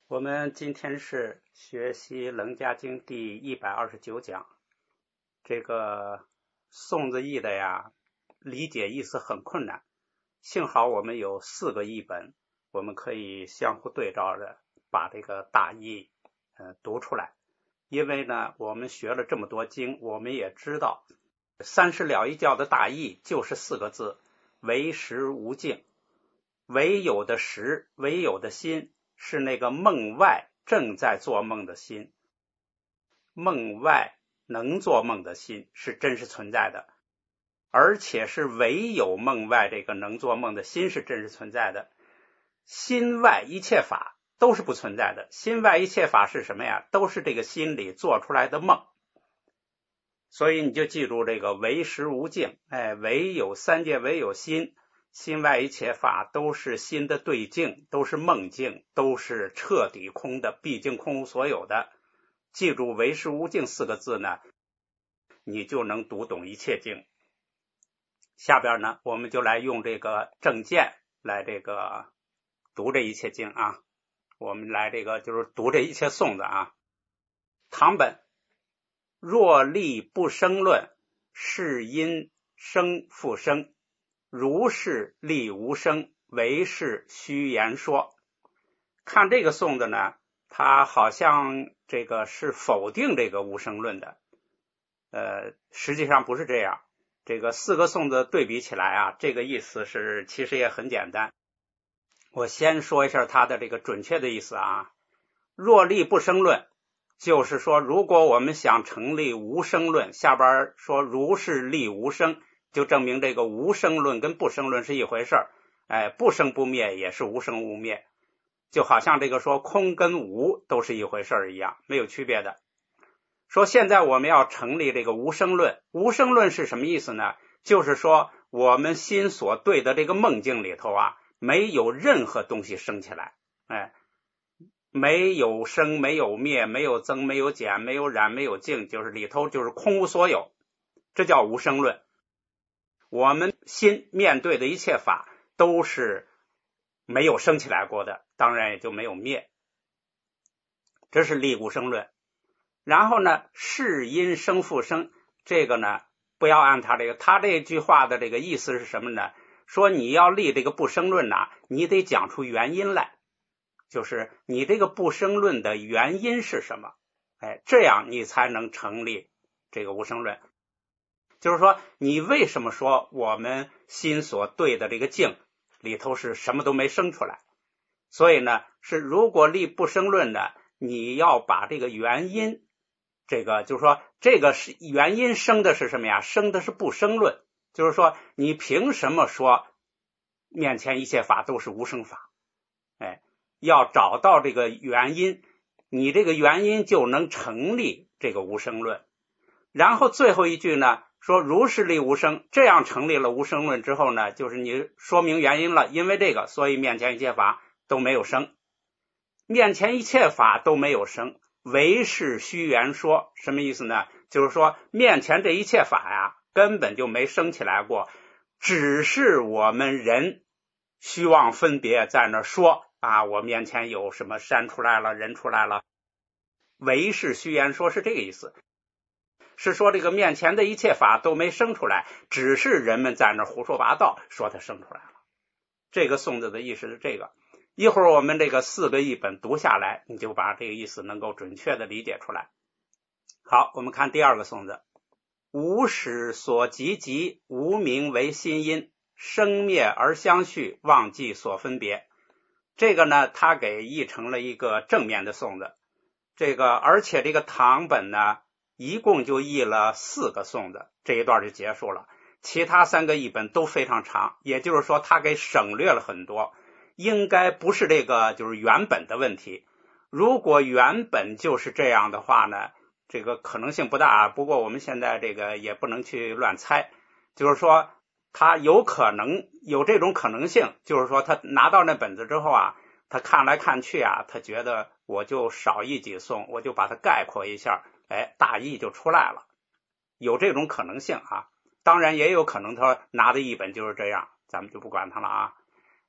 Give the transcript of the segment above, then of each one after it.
我们今天是学习楞伽经第129讲。这个宋字译的呀，理解意思很困难。幸好我们有4个译本，我们可以相互对照着把这个大意读出来。因为呢，我们学了这么多经，我们也知道三十了义教的大意就是4个字：唯识无境。唯有的识，唯有的心，是那个梦外正在做梦的心。梦外能做梦的心是真实存在的，而且是唯有梦外这个能做梦的心是真实存在的。心外一切法都是不存在的。心外一切法是什么呀？都是这个心里做出来的梦。所以你就记住这个唯识无境，唯有三界，唯有心。心外一切法都是心的对境，都是梦境，都是彻底空的，毕竟空无所有的。记住唯识无境4个字呢，你就能读懂一切经。下边呢，我们就来用这个正见来这个读这一切经啊。我们来这个就是读这一切颂子啊。唐本：若立不生论，是因生复生。如是立无生，唯是虚言说。看这个颂子呢，它好像这个是否定这个无生论的，实际上不是这样。这个4个颂子对比起来啊，这个意思是其实也很简单。我先说一下它的这个准确的意思啊。若立不生论，就是说如果我们想成立无生论，下边说如是立无生，就证明这个无生论跟不生论是一回事儿。不生不灭也是无生无灭，就好像这个说空跟无都是一回事儿一样，没有区别的。说现在我们要成立这个无生论，无生论是什么意思呢？就是说我们心所对的这个梦境里头啊，没有任何东西生起来，没有生，没有灭，没有增，没有减，没有染，没有净，就是里头就是空无所有，这叫无生论。我们心面对的一切法都是没有生起来过的，当然也就没有灭，这是立无生论。然后呢，是因生复生，这个呢不要按他这句话的这个意思是什么呢？说你要立这个不生论呢，你得讲出原因来，就是你这个不生论的原因是什么，这样你才能成立这个无生论。就是说你为什么说我们心所对的这个境里头是什么都没生出来？所以呢，是如果立不生论呢，你要把这个原因，这个就是说这个是原因生的是什么呀？生的是不生论，就是说你凭什么说面前一切法都是无生法？要找到这个原因，你这个原因就能成立这个无生论。然后最后一句呢，说如是立无生，这样成立了无生论之后呢，就是你说明原因了，因为这个所以面前一切法都没有生，面前一切法都没有生，唯是虚言说。什么意思呢？就是说面前这一切法呀根本就没生起来过，只是我们人虚妄分别在那说啊，我面前有什么山出来了，人出来了，唯是虚言说，是这个意思。是说这个面前的一切法都没生出来，只是人们在那胡说八道，说它生出来了。这个颂子的意思是这个。一会儿我们这个4个译本读下来，你就把这个意思能够准确的理解出来。好，我们看第2个颂子。无始所及集，无名为心因，生灭而相续，忘记所分别。这个呢，他给译成了一个正面的颂子。而且这个唐本呢一共就译了4个颂子，这一段就结束了。其他3个译本都非常长，也就是说他给省略了很多，应该不是这个就是原本的问题。如果原本就是这样的话呢，这个可能性不大，不过我们现在这个也不能去乱猜。就是说他有可能有这种可能性，就是说他拿到那本子之后啊，他看来看去啊，他觉得我就少译几颂，我就把它概括一下，大意就出来了，有这种可能性啊。当然也有可能他拿的译本就是这样，咱们就不管他了啊。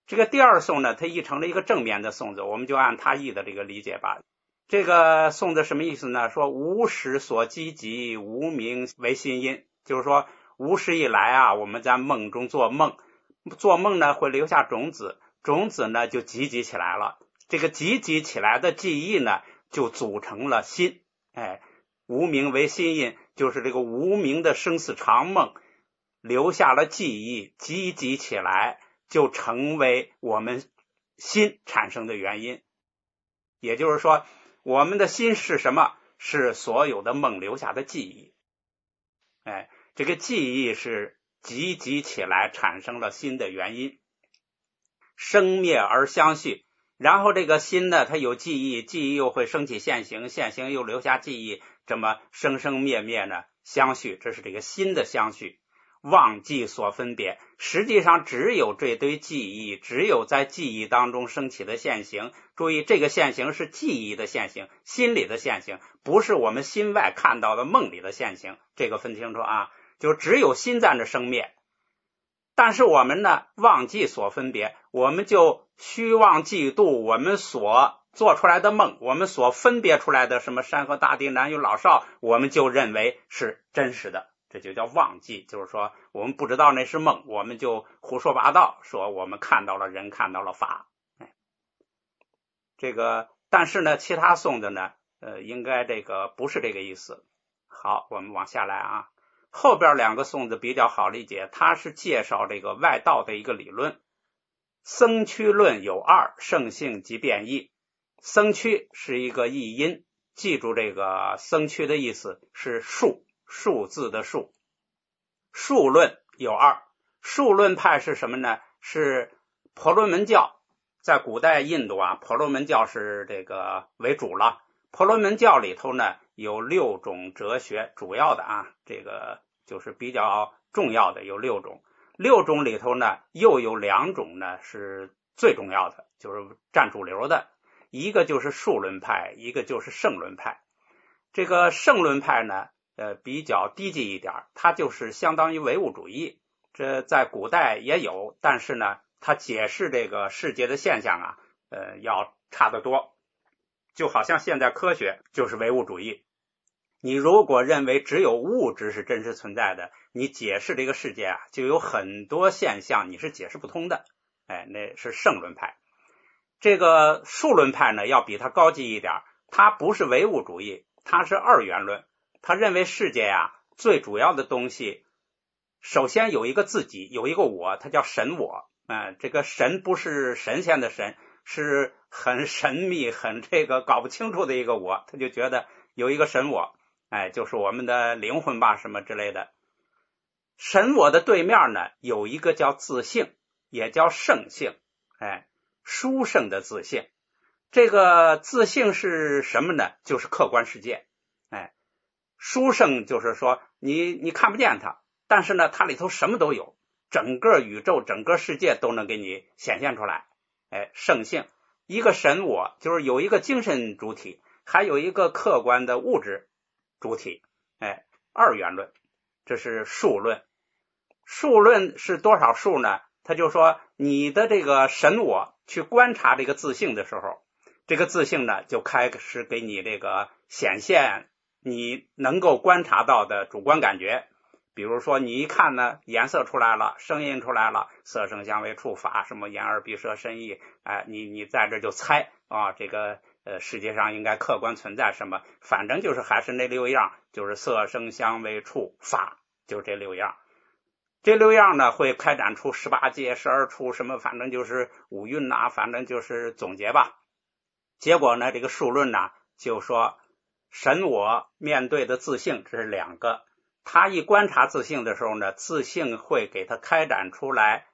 这个第二颂呢，它译成了一个正面的颂字，我们就按它译的这个理解吧。这个颂字什么意思呢？说无始所积集，无明为心因，就是说无始以来啊，我们在梦中做梦呢会留下种子，种子呢就集起来了，这个集起来的记忆呢就组成了心。无明为心因，就是这个无明的生死长梦留下了记忆，集起来就成为我们心产生的原因。也就是说，我们的心是什么？是所有的梦留下的记忆。这个记忆是集起来产生了心的原因。生灭而相续，然后这个心呢，它有记忆，记忆又会升起现行，现行又留下记忆，这么生灭呢相续，这是这个心的相续。忘记所分别，实际上只有这堆记忆，只有在记忆当中升起的现行。注意，这个现行是记忆的现行，心里的现行，不是我们心外看到的梦里的现行，这个分清楚啊。就只有心在那生灭，但是我们呢忘记所分别，我们就虚妄嫉妒我们所做出来的梦，我们所分别出来的什么山河大地男女老少，我们就认为是真实的，这就叫忘记。就是说我们不知道那是梦，我们就胡说八道，说我们看到了人，看到了法。这个但是呢其他颂的呢应该这个不是这个意思。好，我们往下来啊。后边两个颂字比较好理解，它是介绍这个外道的一个理论。僧趋论有二，圣性即变异。僧趋是一个译音，记住这个僧趋的意思是数字的数。数论有二，数论派是什么呢？是婆罗门教。在古代印度啊，婆罗门教是这个为主了。婆罗门教里头呢有6种哲学，主要的啊，这个就是比较重要的有6种，6种里头呢又有2种呢是最重要的，就是占主流的，一个就是数论派，一个就是圣论派。这个圣论派呢比较低级一点，它就是相当于唯物主义，这在古代也有，但是呢它解释这个世界的现象啊要差得多。就好像现代科学就是唯物主义，你如果认为只有物质是真实存在的，你解释这个世界啊就有很多现象你是解释不通的。那是圣论派。这个数论派呢要比它高级一点，它不是唯物主义，它是二元论。他认为世界啊最主要的东西首先有一个自己，有一个我，它叫神我。这个神不是神仙的神，是很神秘很这个搞不清楚的一个我，他就觉得有一个神我，就是我们的灵魂吧什么之类的。神我的对面呢有一个叫自性，也叫圣性，殊胜的自性。这个自性是什么呢？就是客观世界。殊胜就是说你看不见它，但是呢它里头什么都有，整个宇宙整个世界都能给你显现出来。圣性，一个神我就是有一个精神主体，还有一个客观的物质主体。二元论，这是数论。数论是多少数呢？他就说你的这个神我去观察这个自性的时候，这个自性呢就开始给你这个显现你能够观察到的主观感觉。比如说你一看呢颜色出来了，声音出来了，色声香味触法什么眼耳鼻舌身意，你在这就猜啊，这个世界上应该客观存在什么，反正就是还是那6样，就是色声香味触法，就这6样。这6样呢会开展出18界12处什么，反正就是5蕴呐，反正就是总结吧。结果呢这个数论呢就说神我面对的自性，这是2个。他一观察自性的时候呢，自性会给他开展出来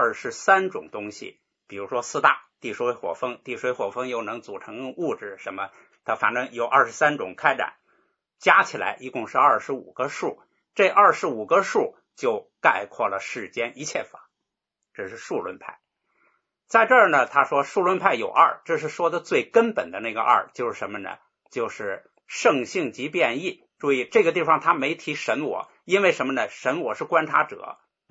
23种东西，比如说4大，地水火风，地水火风又能组成物质什么，它反正有23种开展，加起来一共是25个数。这25个数就概括了世间一切法，这是数论派。在这儿呢他说数论派有2，这是说的最根本的那个2，就是什么呢？就是圣性即变异。注意这个地方他没提神我，因为什么呢？神我是观察者，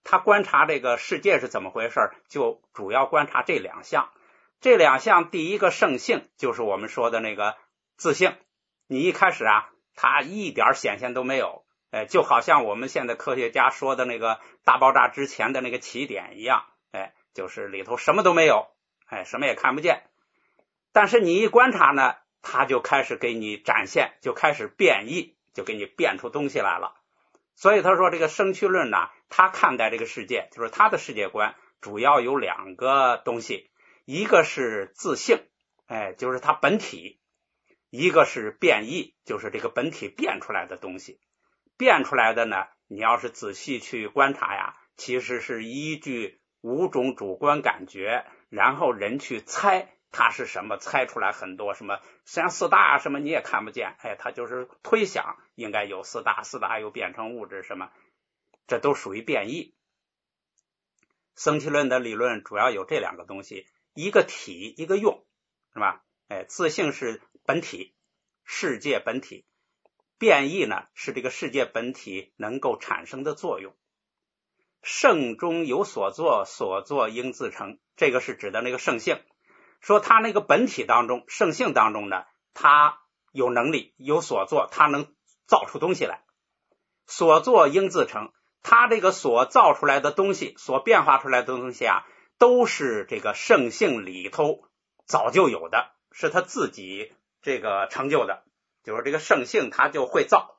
他观察这个世界是怎么回事，就主要观察这两项。这两项，第一个圣性，就是我们说的那个自性。你一开始啊，它一点显现都没有，就好像我们现在科学家说的那个大爆炸之前的那个起点一样，就是里头什么都没有，什么也看不见。但是你一观察呢，它就开始给你展现，就开始变异，就给你变出东西来了。所以他说这个生趣论呢，他看待这个世界，就是他的世界观主要有两个东西，一个是自性，就是它本体，一个是变异，就是这个本体变出来的东西。变出来的呢，你要是仔细去观察呀，其实是依据五种主观感觉，然后人去猜它是什么，猜出来很多什么像四大什么你也看不见，它就是推想应该有四大，四大又变成物质什么，这都属于变异。生气论的理论主要有这两个东西，一个体，一个用，是吧？自性是本体，世界本体，变异呢是这个世界本体能够产生的作用。圣中有所作，所作应自成，这个是指的那个圣性，说他那个本体当中，圣性当中呢，他有能力，有所作，他能造出东西来。所作应自成，他这个所造出来的东西，所变化出来的东西啊，都是这个圣性里头早就有的，是他自己这个成就的，就是这个圣性他就会造。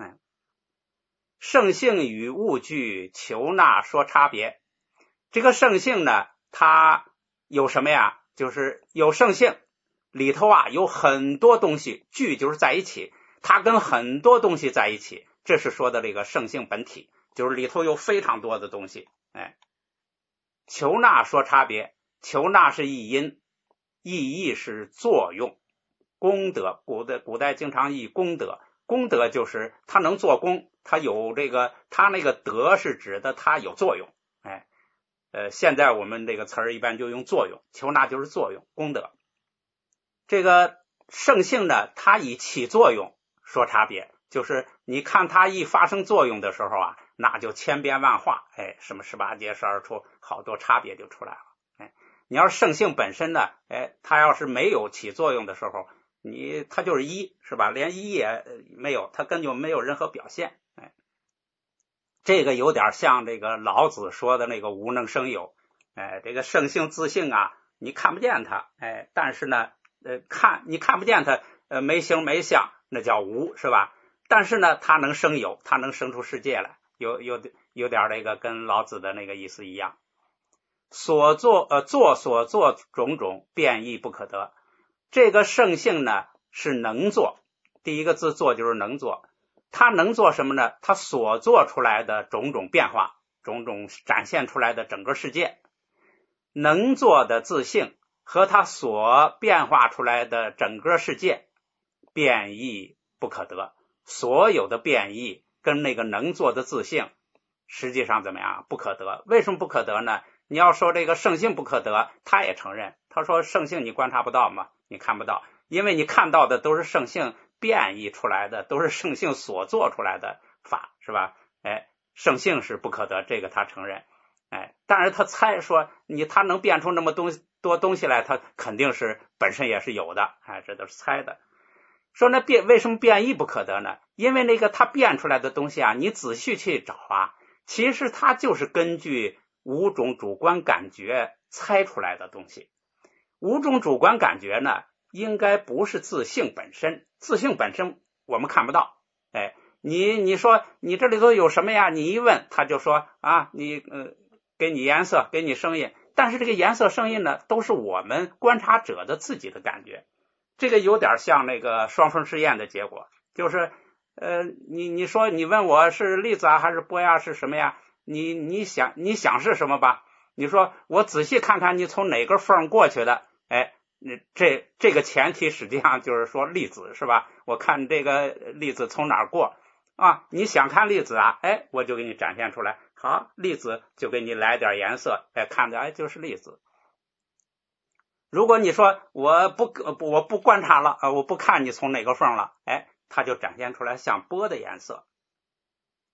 圣性与物具求纳说差别，这个圣性呢，它有什么呀？就是有圣性里头啊有很多东西，聚就是在一起，它跟很多东西在一起，这是说的这个圣性本体，就是里头有非常多的东西。求纳说差别，求纳是译音，意义是作用，功德，古代经常译功德，功德就是它能做功，它有这个，它那个德是指的它有作用。现在我们这个词儿一般就用作用，求纳就是作用，功德。这个圣性呢，它以起作用说差别，就是你看它一发生作用的时候啊，那就千变万化，什么18节12处，好多差别就出来了。你要是圣性本身呢，它要是没有起作用的时候，它就是一，是吧？连一也没有，它根本就没有任何表现。这个有点像这个老子说的那个无能生有。这个圣性自性啊，你看不见它，但是呢，你看不见它，没形没相，那叫无，是吧？但是呢，它能生有，它能生出世界来，有点这个跟老子的那个意思一样。所作所作种种，变异不可得。这个圣性呢是能做，第一个字做就是能做，它能做什么呢？它所做出来的种种变化，种种展现出来的整个世界，能做的自性和它所变化出来的整个世界变异不可得。所有的变异跟那个能做的自性实际上怎么样？不可得。为什么不可得呢？你要说这个圣性不可得，他也承认，他说圣性你观察不到吗？你看不到，因为你看到的都是圣性变异出来的，都是圣性所做出来的法，是吧？圣性是不可得，这个他承认。但是他猜说他能变出那么多东西来，他肯定是本身也是有的，这都是猜的。说那为什么变异不可得呢？因为那个他变出来的东西啊，你仔细去找啊，其实它就是根据五种主观感觉猜出来的东西。五种主观感觉呢，应该不是自性本身，自性本身我们看不到。你说你这里头有什么呀？你一问他就说啊，给你颜色，给你声音，但是这个颜色声音呢，都是我们观察者的自己的感觉。这个有点像那个双缝试验的结果，就是你说你问我是粒子啊还是波呀是什么呀？你想是什么吧？你说我仔细看看你从哪个缝过去的，这个前提实际上就是说粒子，是吧？我看这个粒子从哪儿过啊？你想看粒子啊？我就给你展现出来。好，粒子就给你来点颜色，看着就是粒子。如果你说我不观察了，我不看你从哪个缝了，它就展现出来像波的颜色。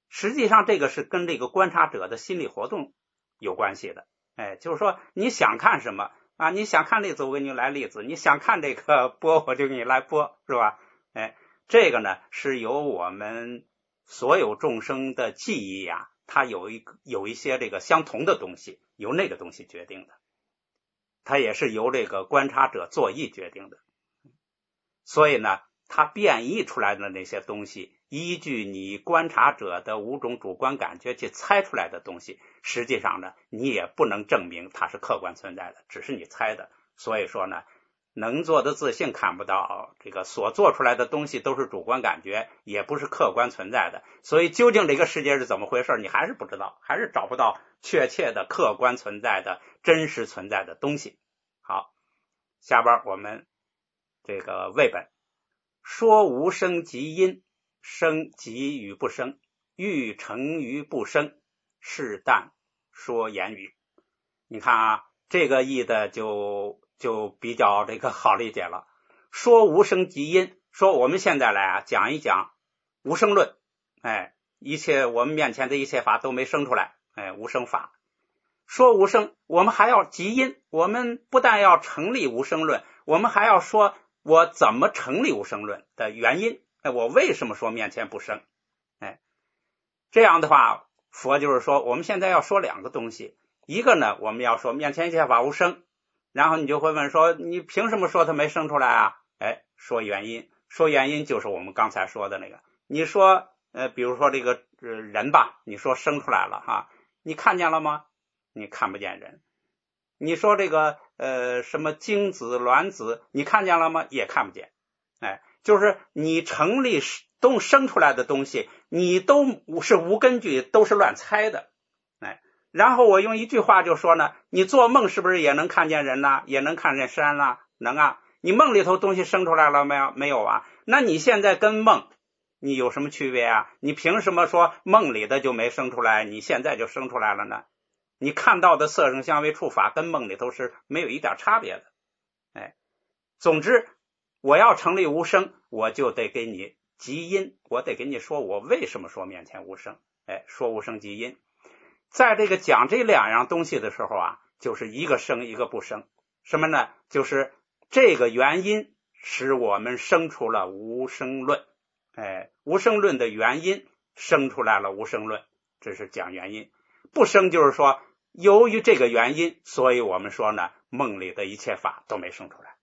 实际上这个是跟这个观察者的心理活动有关系的。就是说你想看什么啊？你想看栗子，我给你来栗子；你想看这个波，我就给你来波，是吧？这个呢是由我们所有众生的记忆啊，它有一些这个相同的东西，由那个东西决定的，它也是由这个观察者作意决定的。所以呢，它变异出来的那些东西，依据你观察者的5种主观感觉去猜出来的东西，实际上呢，你也不能证明它是客观存在的，只是你猜的。所以说呢，能做的自性看不到，这个所做出来的东西都是主观感觉，也不是客观存在的。所以究竟这个世界是怎么回事，你还是不知道，还是找不到确切的客观存在的真实存在的东西。好，下边我们这个为本说无生即因，生即与不生，欲成于不生，是但说言语。你看啊，这个意的就比较这个好理解了。说无生即因，说我们现在来讲一讲无生论。一切我们面前的一切法都没生出来，无生法。说无生，我们还要即因，我们不但要成立无生论，我们还要说我怎么成立无生论的原因，我为什么说面前不生。这样的话，佛就是说我们现在要说2个东西，一个呢我们要说面前一切法无生，然后你就会问说你凭什么说它没生出来啊？说原因，说原因就是我们刚才说的那个，你说比如说这个人吧，你说生出来了哈，你看见了吗？你看不见人。你说这个什么精子卵子，你看见了吗？也看不见。就是你成立都生出来的东西，你都是无根据，都是乱猜的。然后我用一句话就说呢，你做梦是不是也能看见人呢？也能看见山呢？能啊。你梦里头东西生出来了没有？没有啊。那你现在跟梦你有什么区别啊？你凭什么说梦里的就没生出来，你现在就生出来了呢？你看到的色声香味触法跟梦里头是没有一点差别的。总之我要成立无生，我就得给你即因，我得给你说我为什么说面前无生。说无生即因。在这个讲这2样东西的时候啊，就是一个生一个不生。什么呢？就是这个原因使我们生出了无生论。无生论的原因生出来了无生论，这是讲原因。不生就是说由于这个原因，所以我们说呢，梦里的一切法都没生出来。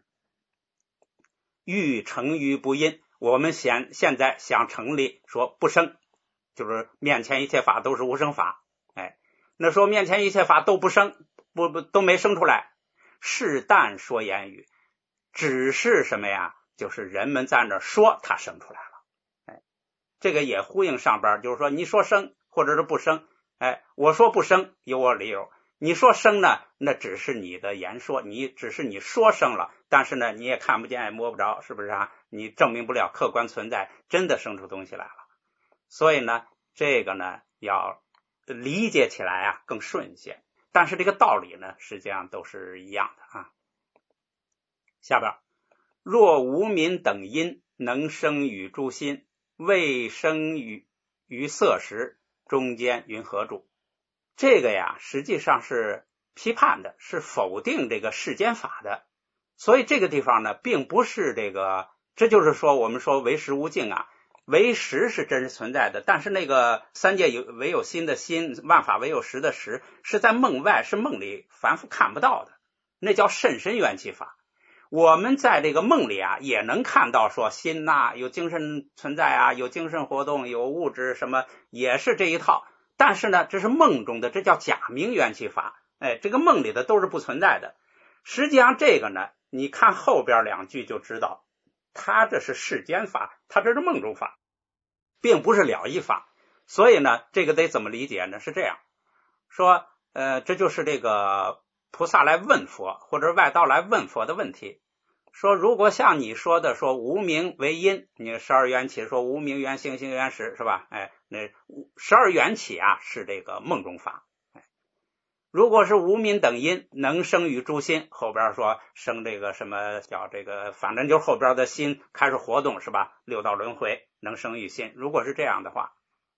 欲成于不因，我们现在想成立说不生，就是面前一切法都是无生法。那说面前一切法都不生，都没生出来，是但说言语，只是什么呀？就是人们在那说它生出来了。这个也呼应上边，就是说你说生或者是不生，我说不生有我理由，你说生呢，那只是你的言说，只是你说生了，但是呢你也看不见也摸不着，是不是啊？你证明不了客观存在真的生出东西来了。所以呢这个呢要理解起来啊更顺一些，但是这个道理呢实际上都是一样的啊。下边若无民等因能生与诸心，未生于色时，中间云何住？这个呀实际上是批判的，是否定这个世间法的。所以这个地方呢并不是这就是说我们说唯识无境啊，唯识是真实存在的，但是那个三界唯有心的心，万法唯有实的实，是在梦外，是梦里凡夫看不到的，那叫甚深缘起法。我们在这个梦里啊也能看到说心呐有精神存在啊，有精神活动，有物质什么，也是这一套，但是呢这是梦中的，这叫假名缘起法。这个梦里的都是不存在的。实际上这个呢你看后边2句就知道，它这是世间法，它这是梦中法，并不是了义法。所以呢这个得怎么理解呢？是这样说，这就是这个菩萨来问佛，或者外道来问佛的问题。说如果像你说的说无明为因，你12缘起说无明缘性性缘识是吧？那12缘起啊是这个梦中法。如果是无明等因能生于诸心，后边说生这个什么叫这个，反正就是后边的心开始活动是吧？6道轮回能生于心。如果是这样的话，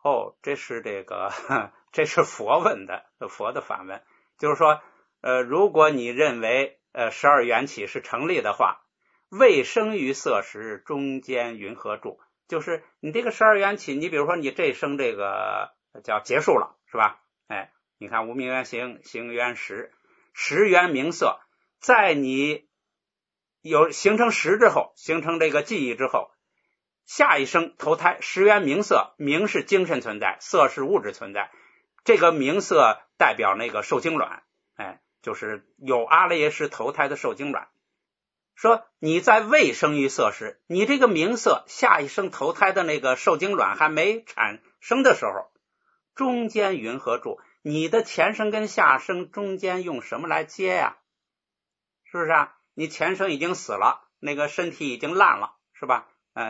哦，这是这是佛问的，佛的反问，就是说，如果你认为12缘起是成立的话，未生于色时，中间云何住？就是你这个12缘起，你比如说你这一生这个叫结束了，是吧？哎，你看无明缘行，行缘识，识缘名色，在你有形成识之后，形成这个记忆之后，下一生投胎，识缘名色，名是精神存在，色是物质存在，这个名色代表那个受精卵，哎，就是有阿赖耶识投胎的受精卵。说你在未生于色时，你这个名色下一生投胎的那个受精卵还没产生的时候，中间云何住？你的前生跟下生中间用什么来接呀？是不是啊？你前生已经死了，那个身体已经烂了，是吧？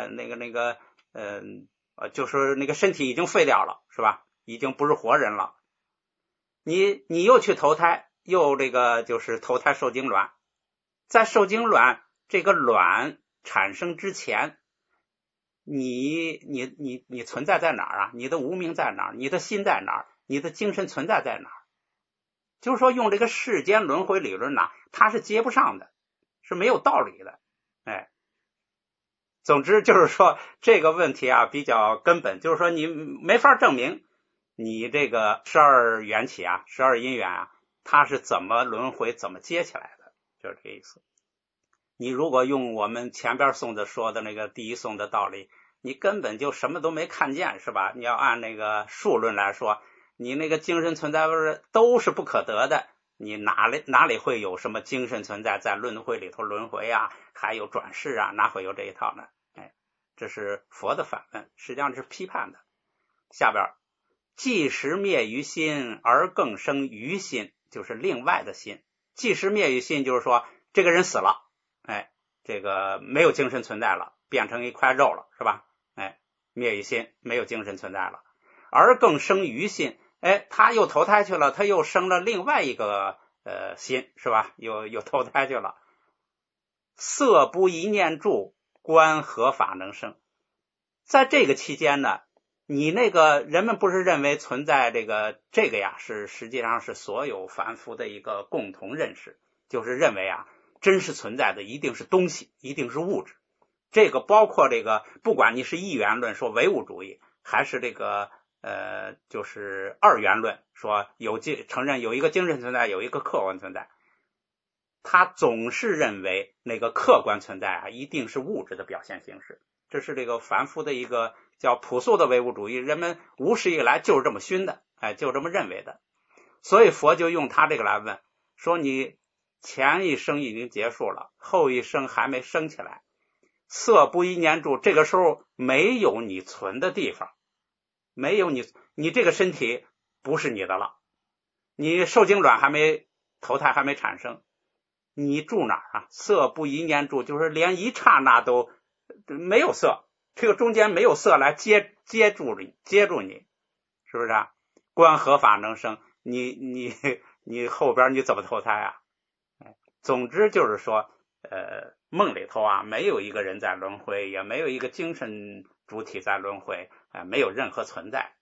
就是那个身体已经废掉了，是吧？已经不是活人了。你又去投胎，又这个就是投胎受精卵，在受精卵这个卵产生之前，你存在在哪儿啊？你的无明在哪儿？你的心在哪儿？你的精神存在在哪儿？就是说用这个世间轮回理论呢，它是接不上的，是没有道理的。哎，总之就是说这个问题啊比较根本，就是说你没法证明你这个12缘起啊，12因缘啊，它是怎么轮回怎么接起来的，就是这个意思。你如果用我们前边颂子说的那个第一颂的道理，你根本就什么都没看见，是吧？你要按那个数论来说，你那个精神存在都是不可得的，你哪里会有什么精神存在在轮回里头轮回啊，还有转世啊，哪会有这一套呢？哎，这是佛的反问，实际上是批判的。下边即时灭于心而更生于心，就是另外的心。即时灭于心就是说这个人死了，哎，这个没有精神存在了，变成一块肉了，是吧？哎，灭于心，没有精神存在了，而更生于心，哎，他又投胎去了，他又生了另外一个心，是吧？又投胎去了。色不一念住，观何法能生？在这个期间呢，你那个人们不是认为存在这个呀，是实际上是所有凡夫的一个共同认识，就是认为啊，真实存在的一定是东西，一定是物质。这个包括这个，不管你是一元论说唯物主义，还是这个就是二元论说承认有一个精神存在，有一个客观存在，他总是认为那个客观存在啊，一定是物质的表现形式。这是这个凡夫的一个叫朴素的唯物主义，人们无始以来就是这么熏的，哎，就这么认为的。所以佛就用他这个来问，说你前一生已经结束了，后一生还没升起来，色不一念住，这个时候没有你存的地方，没有你这个身体不是你的了，你受精卵还没投胎，还没产生，你住哪儿啊？色不一念住，就是连一刹那都没有色，这个中间没有色来接住你，是不是啊？观何法能生？你后边你怎么投胎啊？总之就是说，梦里头啊，没有一个人在轮回，也没有一个精神主体在轮回，没有任何存在。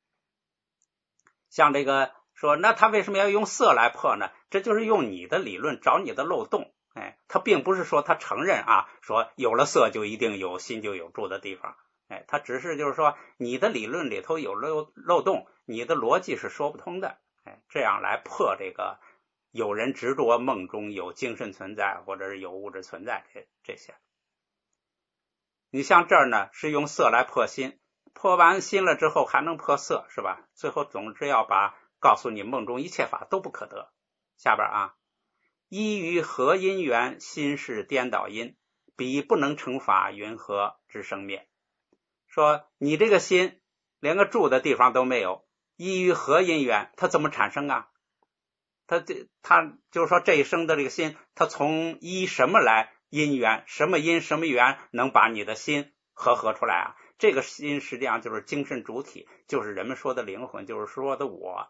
像这个说，那他为什么要用色来破呢？这就是用你的理论找你的漏洞。他并不是说他承认啊，说有了色就一定有心就有住的地方。他只是就是说你的理论里头有漏洞，你的逻辑是说不通的。这样来破这个有人执着梦中有精神存在或者是有物质存在这些。你像这儿呢是用色来破心，破完心了之后还能破色，是吧？最后总之要告诉你梦中一切法都不可得。下边啊，依于何因缘，心是颠倒因，彼不能成法，云何之生灭？说你这个心连个住的地方都没有，依于何因缘，它怎么产生啊？他就是说这一生的这个心，他从依什么来因缘，什么因什么缘能把你的心合出来啊？这个心实际上就是精神主体，就是人们说的灵魂，就是说的我。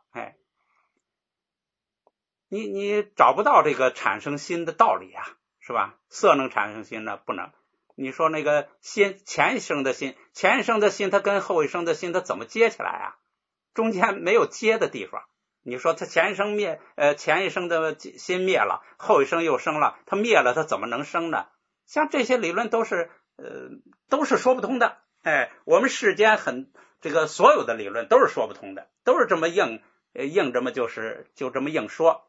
你找不到这个产生心的道理啊，是吧？色能产生心呢？不能。 你说那个心，前一生的心，前一生的心它跟后一生的心它怎么接起来啊？中间没有接的地方。你说他前一生前一生的心灭了，后一生又生了，他灭了他怎么能生呢？像这些理论都是说不通的。我们世间这个所有的理论都是说不通的，都是这么硬这么就这么硬说。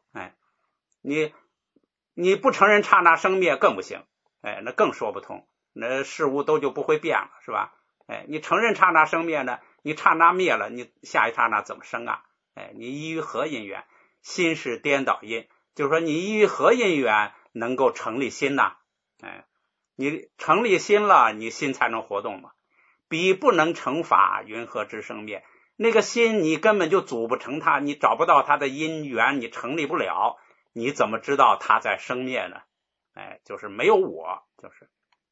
你不承认刹那生灭更不行，那更说不通，那事物都就不会变了，是吧？你承认刹那生灭呢，你刹那灭了，你下一刹那怎么生啊？你依于何因缘？心是颠倒因，就是说你依于何因缘能够成立心呢？你成立心了，你心才能活动嘛。彼不能成法，云何知生灭？那个心你根本就组不成它，你找不到它的因缘，你成立不了，你怎么知道它在生灭呢？就是没有我，就是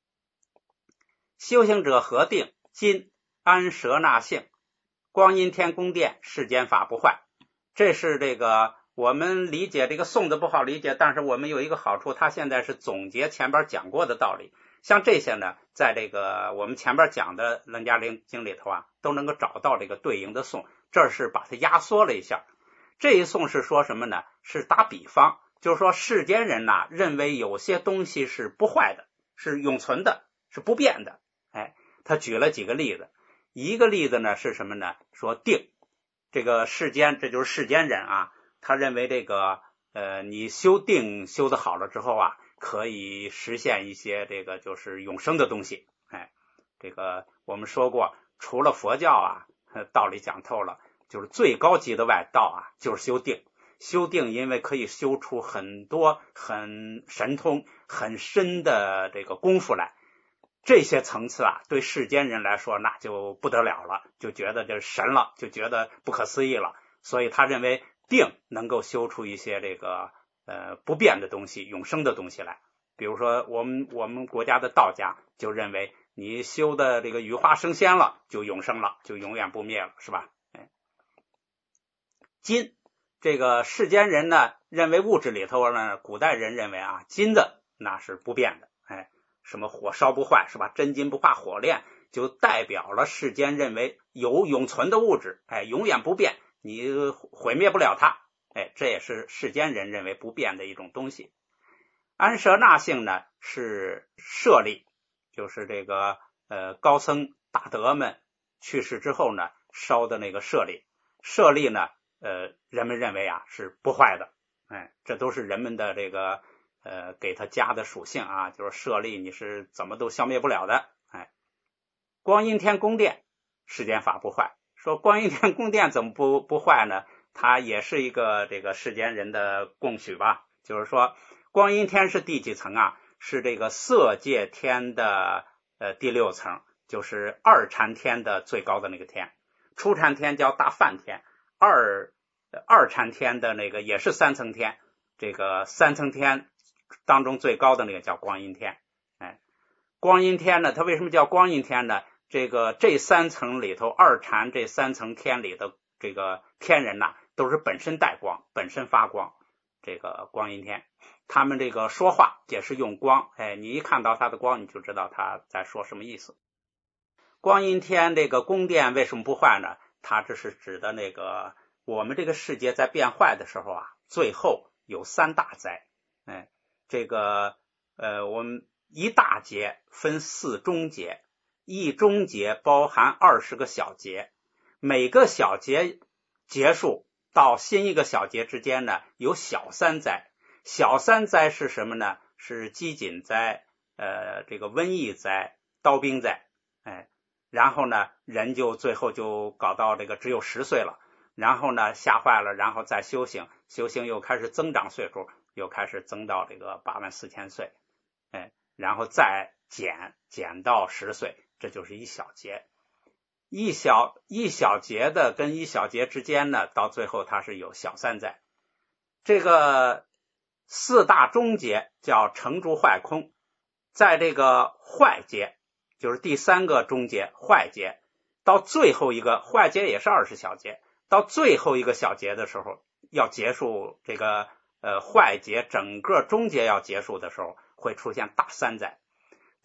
修行者何定？今安舍那性，光阴天宫殿，世间法不坏。这是这个我们理解这个颂的不好理解，但是我们有一个好处，它现在是总结前边讲过的道理。像这些呢，在这个我们前边讲的楞伽经里头啊，都能够找到这个对应的颂。这是把它压缩了一下。这一颂是说什么呢？是打比方，就是说世间人呐，认为有些东西是不坏的，是永存的，是不变的。他举了几个例子。一个例子呢是什么呢？说定，这个世间，这就是世间人啊，他认为这个你修定修得好了之后啊，可以实现一些这个就是永生的东西。这个我们说过，除了佛教啊，道理讲透了，就是最高级的外道啊，就是修定。修定因为可以修出很多很神通很深的这个功夫来，这些层次啊，对世间人来说那就不得了了，就觉得这神了，就觉得不可思议了。所以他认为定能够修出一些这个不变的东西，永生的东西来。比如说我们国家的道家就认为你修的这个羽化升仙了，就永生了，就永远不灭了，是吧？金，这个世间人呢认为物质里头呢，古代人认为啊，金的那是不变的。什么火烧不坏，是吧？真金不怕火炼，就代表了世间认为有永存的物质，永远不变，你毁灭不了它。这也是世间人认为不变的一种东西。安舍那性呢是舍利，就是这个高僧大德们去世之后呢烧的那个舍利。舍利呢人们认为啊是不坏的。这都是人们的这个给它加的属性啊，就是舍利你是怎么都消灭不了的。光阴天宫殿，世间法不坏。说光阴天宫殿怎么不坏呢？它也是一个这个世间人的共许吧。就是说光阴天是第几层啊？是这个色界天的第6层，就是二禅天的最高的那个天。初禅天叫大梵天，二禅天的那个也是3层天，这个3层天当中最高的那个叫光阴天。光阴天呢，它为什么叫光阴天呢？这3层里头，二禅这3层天里的这个天人呐，都是本身带光，本身发光。这个光阴天，他们这个说话也是用光，你一看到他的光，你就知道他在说什么意思。光阴天这个宫殿为什么不坏呢？它这是指的那个我们这个世界在变坏的时候啊，最后有3大灾。这个我们一大劫分4中劫，一中劫包含20个小劫，每个小劫结束到新一个小劫之间呢，有小3灾。小3灾是什么呢？是饥馑灾、这个瘟疫灾、刀兵灾。然后呢，人就最后就搞到这个只有10岁了，然后呢吓坏了，然后再修行又开始增长岁数，又开始增到这个84000岁，然后再减到10岁，这就是一小劫。一小劫的跟一小劫之间呢，到最后它是有小3灾。这个4大中劫叫成住坏空，在这个坏劫，就是第3个中劫坏劫，到最后一个坏劫也是20小劫，到最后一个小劫的时候，要结束这个坏劫，整个中劫要结束的时候，会出现大3灾。大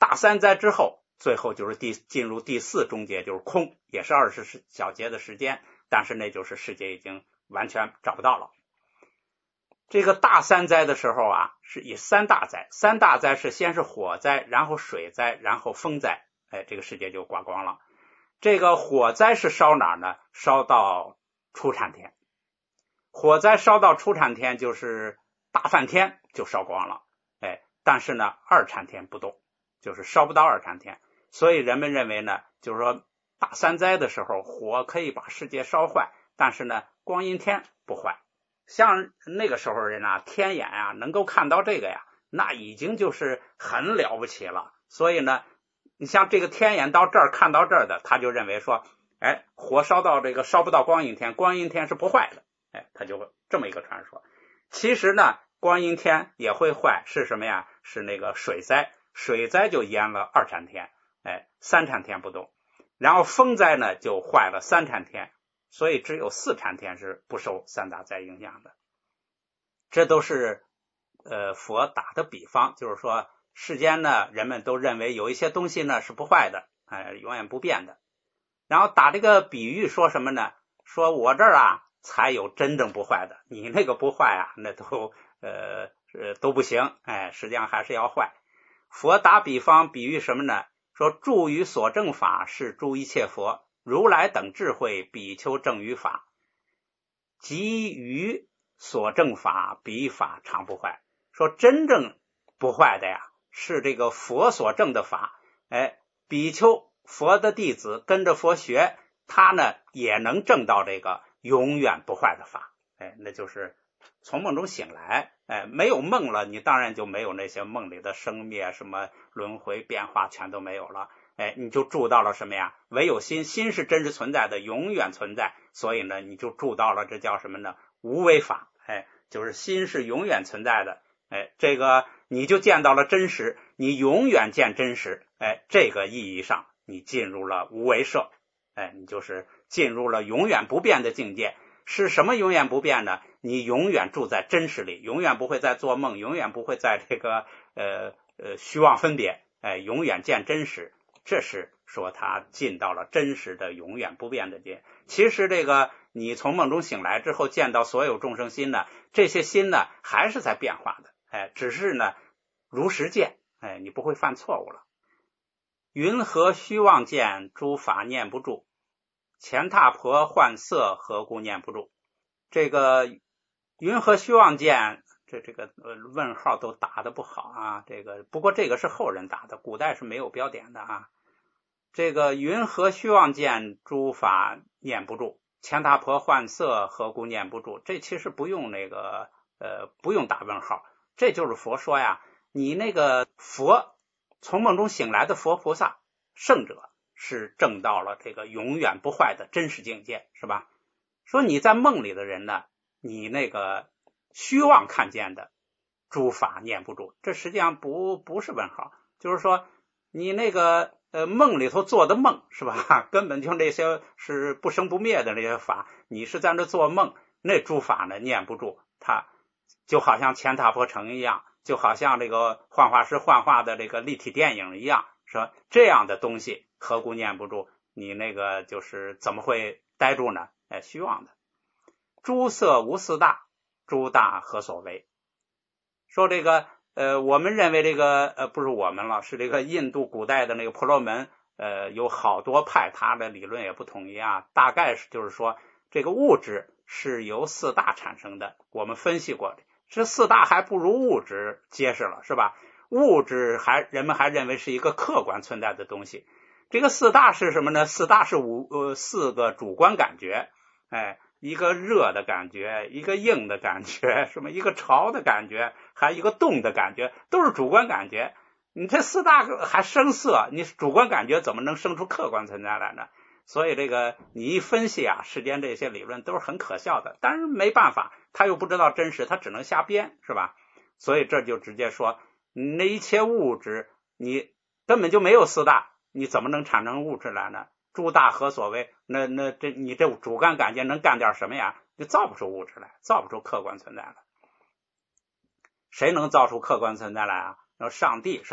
大三灾之后，最后就是进入第4终结，就是空，也是20小节的时间，但是那就是世界已经完全找不到了。这个大三灾的时候啊，是以3大灾，3大灾是先是火灾，然后水灾，然后风灾，这个世界就刮光了。这个火灾是烧哪儿呢？烧到初产天。火灾烧到初产天就是大梵天就烧光了，但是呢二产天不动，就是烧不到二产天。所以人们认为呢，就是说大三灾的时候火可以把世界烧坏，但是呢光阴天不坏。像那个时候人啊，天眼啊能够看到这个呀，那已经就是很了不起了。所以呢你像这个天眼到这儿看到这儿的，他就认为说火烧到这个烧不到光阴天，光阴天是不坏的，他就这么一个传说。其实呢光阴天也会坏，是什么呀？是那个水灾，水灾就淹了二产天，3产天不动。然后风灾呢就坏了3产天，所以只有4产天是不受3大灾影响的。这都是佛打的比方，就是说世间呢人们都认为有一些东西呢是不坏的，永远不变的。然后打这个比喻说什么呢？说我这儿啊才有真正不坏的，你那个不坏啊，那都不行，实际上还是要坏。佛打比方比喻什么呢？说住于所证法是诸一切佛，如来等智慧比丘证于法，即于所证法彼法常不坏。说真正不坏的呀是这个佛所证的法，比丘佛的弟子跟着佛学，他呢也能证到这个永远不坏的法，那就是从梦中醒来，没有梦了，你当然就没有那些梦里的生灭，什么轮回变化全都没有了，你就住到了什么呀？唯有心，心是真实存在的，永远存在，所以呢你就住到了，这叫什么呢？无为法，就是心是永远存在的，这个你就见到了真实，你永远见真实，这个意义上你进入了无为摄，你就是进入了永远不变的境界。是什么永远不变呢？你永远住在真实里，永远不会再做梦，永远不会在这个虚妄分别，永远见真实。这是说他进到了真实的永远不变的界。其实这个你从梦中醒来之后见到所有众生心呢，这些心呢还是在变化的，只是呢如实见，你不会犯错误了。云何虚妄见，诸法念不住，前踏婆幻色，何故念不住？这个云何虚妄见，这个问号都打得不好啊，不过这个是后人打的，古代是没有标点的啊。这个云何虚妄见，诸法念不住，前踏婆幻色，何故念不住？这其实不用不用打问号，这就是佛说呀，你那个佛从梦中醒来的佛菩萨圣者是证到了这个永远不坏的真实境界，是吧？说你在梦里的人呢，你那个虚妄看见的诸法念不住，这实际上不是问号，就是说你那个梦里头做的梦，是吧？根本就那些是不生不灭的那些法，你是在那做梦，那诸法呢念不住，它就好像前踏婆城一样，就好像这个幻化师幻化的这个立体电影一样，说这样的东西何故念不住？你那个就是怎么会呆住呢？虚妄的。诸色无四大，诸大何所为？说这个我们认为这个不是我们了，是这个印度古代的那个婆罗门有好多派，他的理论也不统一啊。大概是就是说这个物质是由四大产生的，我们分析过，这四大还不如物质结实了，是吧？物质人们还认为是一个客观存在的东西，这个四大是什么呢？四大是四个主观感觉，一个热的感觉，一个硬的感觉，什么一个潮的感觉，还有一个动的感觉，都是主观感觉。你这四大还生色，你主观感觉怎么能生出客观存在来呢？所以这个你一分析啊，世间这些理论都是很可笑的，但是没办法，他又不知道真实，他只能瞎编，是吧？所以这就直接说，那一切物质你根本就没有四大，你怎么能产生物质来呢？诸大何所为？你这主观感觉能干点什么呀？就造不出物质来，造不出客观存在来。谁能造出客观存在来啊？上帝，是吧？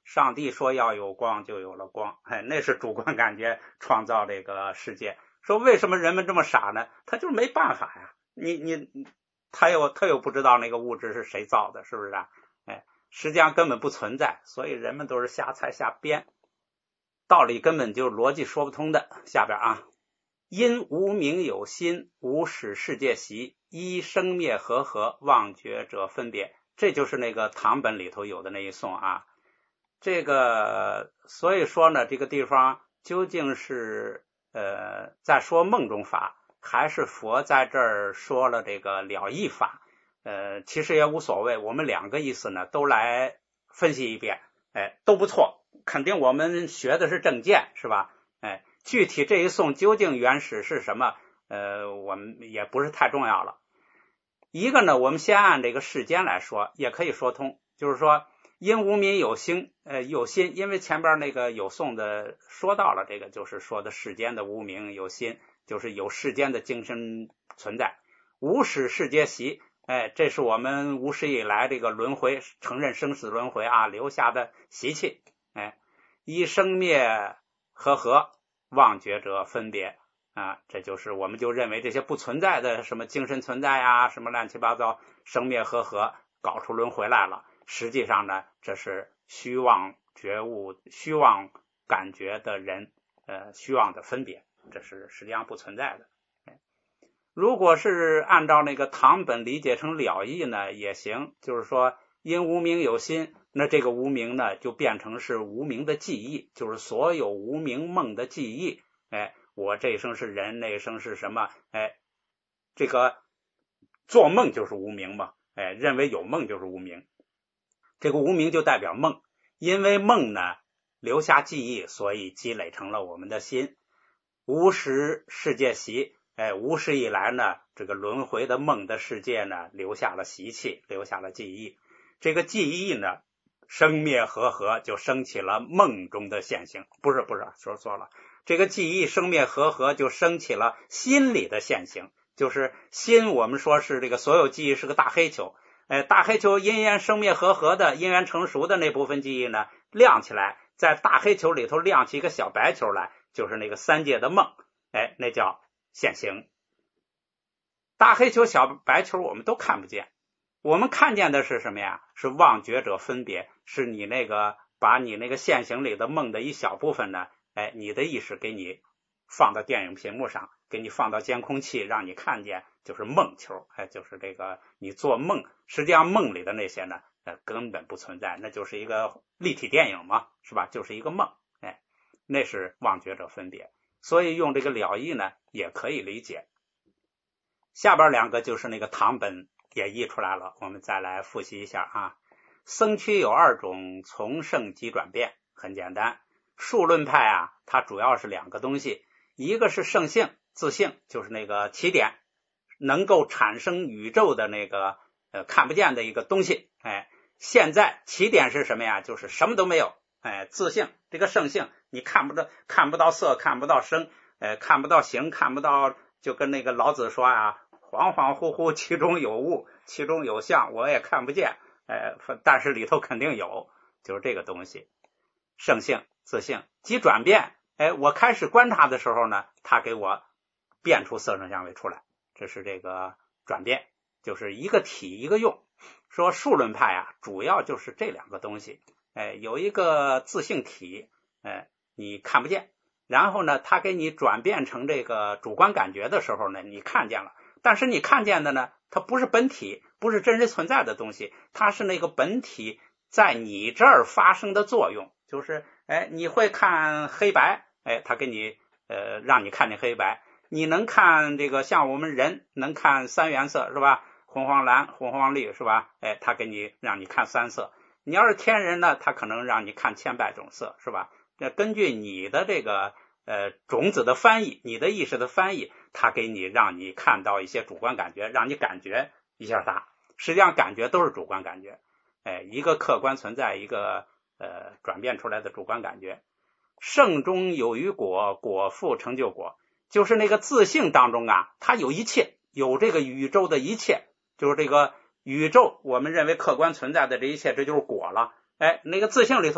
上帝说要有光就有了光，那是主观感觉创造这个世界。说为什么人们这么傻呢？他就是没办法呀，他又不知道那个物质是谁造的，是不是啊？实际上根本不存在，所以人们都是瞎猜瞎编，道理根本就逻辑说不通的。下边啊，因无名有心，无始世界习，依生灭和合，妄觉者分别。这就是那个唐本里头有的那一颂啊。这个所以说呢，这个地方究竟是在说梦中法，还是佛在这儿说了这个了义法？其实也无所谓，我们两个意思呢都来分析一遍，都不错，肯定我们学的是正见，是吧？具体这一颂究竟原始是什么，我们也不是太重要了。一个呢，我们先按这个世间来说，也可以说通，就是说因无名有心，因为前边那个有颂的说到了这个，就是说的世间的无名有心，就是有世间的精神存在。无始世界习，这是我们无始以来这个轮回，承认生死轮回啊留下的习气。依生灭和合，妄觉者分别啊，这就是我们就认为这些不存在的什么精神存在啊，什么乱七八糟生灭和合搞出轮回来了。实际上呢，这是虚妄觉悟、虚妄感觉的人虚妄的分别，这是实际上不存在的。如果是按照那个唐本理解成了义呢也行，就是说因无名有心，那这个无名呢就变成是无名的记忆，就是所有无名梦的记忆。我这一生是人，那一生是什么？这个做梦就是无名嘛，认为有梦就是无名。这个无名就代表梦，因为梦呢留下记忆，所以积累成了我们的心。无始世界习，无始以来呢，这个轮回的梦的世界呢，留下了习气，留下了记忆。这个记忆呢，生灭和合，就升起了梦中的现行。不是，说错了。这个记忆生灭和合，就升起了心理的现行。就是心，我们说是这个所有记忆是个大黑球。大黑球因缘生灭和合的因缘成熟的那部分记忆呢，亮起来，在大黑球里头亮起一个小白球来，就是那个三界的梦。那叫现行。大黑球小白球我们都看不见，我们看见的是什么呀？是妄觉者分别，是你那个把你那个现行里的梦的一小部分呢，你的意识给你放到电影屏幕上，给你放到监控器，让你看见，就是梦球。就是这个你做梦，实际上梦里的那些呢根本不存在，那就是一个立体电影嘛，是吧？就是一个梦。那是妄觉者分别，所以用这个了义呢也可以理解。下边两个就是那个唐本也译出来了，我们再来复习一下啊。僧区有二种，从圣即转变，很简单。数论派啊，它主要是两个东西，一个是圣性自性，就是那个起点，能够产生宇宙的那个看不见的一个东西。现在起点是什么呀？就是什么都没有。自性，这个圣性你看不到色，看不到声，看不到形，看不到，就跟那个老子说啊，恍恍惚惚其中有物，其中有相，我也看不见，但是里头肯定有，就是这个东西。圣性自性即转变，我开始观察的时候呢，它给我变出色声香味出来，这是这个转变，就是一个体一个用。说数论派啊，主要就是这两个东西。有一个自性体，你看不见，然后呢它给你转变成这个主观感觉的时候呢，你看见了，但是你看见的呢，它不是本体，不是真实存在的东西，它是那个本体在你这儿发生的作用。就是你会看黑白，它给你让你看见黑白，你能看这个，像我们人能看三原色是吧，红黄蓝红黄绿是吧，它给你让你看三色。你要是天人呢，他可能让你看千百种色，是吧？那根据你的这个种子的翻译，你的意识的翻译，他给你让你看到一些主观感觉，让你感觉一下它。实际上感觉都是主观感觉，一个客观存在，一个转变出来的主观感觉。圣中有余果，果复成就果，就是那个自性当中啊，它有一切，有这个宇宙的一切，就是这个宇宙我们认为客观存在的这一切，这就是果了。那个自性里头有，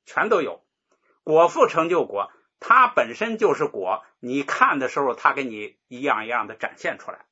全都有。果复成就果，它本身就是果，你看的时候它给你一样一样的展现出来。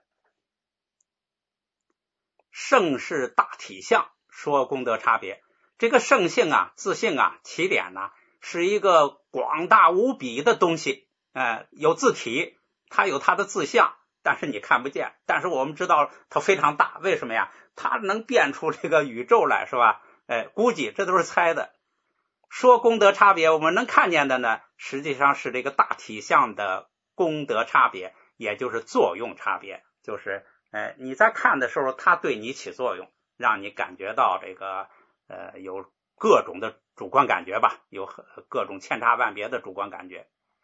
圣是大体相，说功德差别。这个圣性啊，自性啊，起点呢，是一个广大无比的东西，有自体，它有它的自相，但是你看不见。但是我们知道它非常大，为什么呀？它能变出这个宇宙来，是吧？估计这都是猜的。说功德差别，我们能看见的呢，实际上是这个大体相的功德差别，也就是作用差别，就是你在看的时候，它对你起作用，让你感觉到这个有各种的主观感觉吧，有各种千差万别的主观感觉。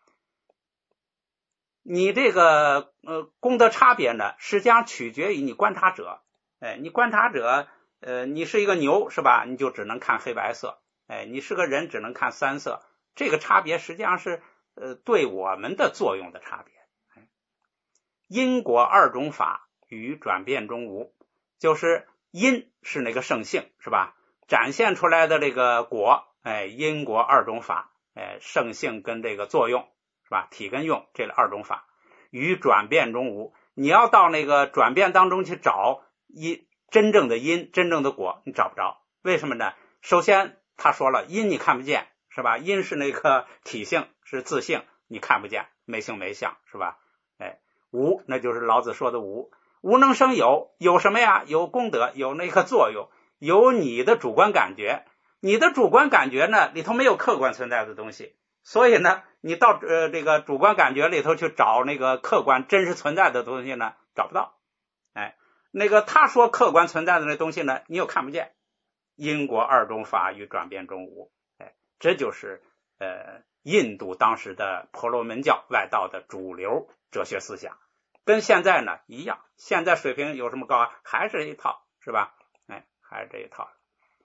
你这个功德差别呢，实际上取决于你观察者。你观察者，你是一个牛是吧？你就只能看黑白色。你是个人只能看三色。这个差别实际上是对我们的作用的差别。因果二种法与转变中无，就是因是那个圣性是吧？展现出来的这个果，因果二种法，圣性跟这个作用是吧？体跟用这二种法与转变中无。你要到那个转变当中去找真正的因，真正的果，你找不着。为什么呢？首先他说了，因你看不见是吧？因是那个体性，是自性，你看不见，没形没相是吧？无，那就是老子说的无。无能生有，有什么呀？有功德，有那个作用，有你的主观感觉。你的主观感觉呢，里头没有客观存在的东西，所以呢，你到这个主观感觉里头去找那个客观真实存在的东西呢，找不到。那个他说客观存在的那东西呢，你又看不见。因果二种法与转变中无，这就是印度当时的婆罗门教外道的主流哲学思想，跟现在呢一样。现在水平有什么高啊？还是这一套是吧？还是这一套。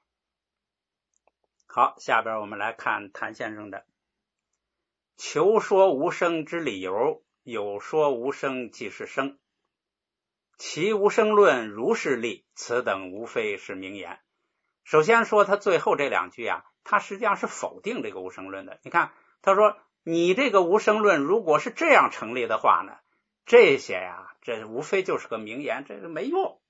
好，下边我们来看谭先生的求说无生之理由，有说无生即是生，其无生论如是立，此等无非是名言。首先说他最后这两句啊，他实际上是否定这个无生论的。你看他说你这个无生论如果是这样成立的话呢，这些呀，这无非就是个名言，这个没用。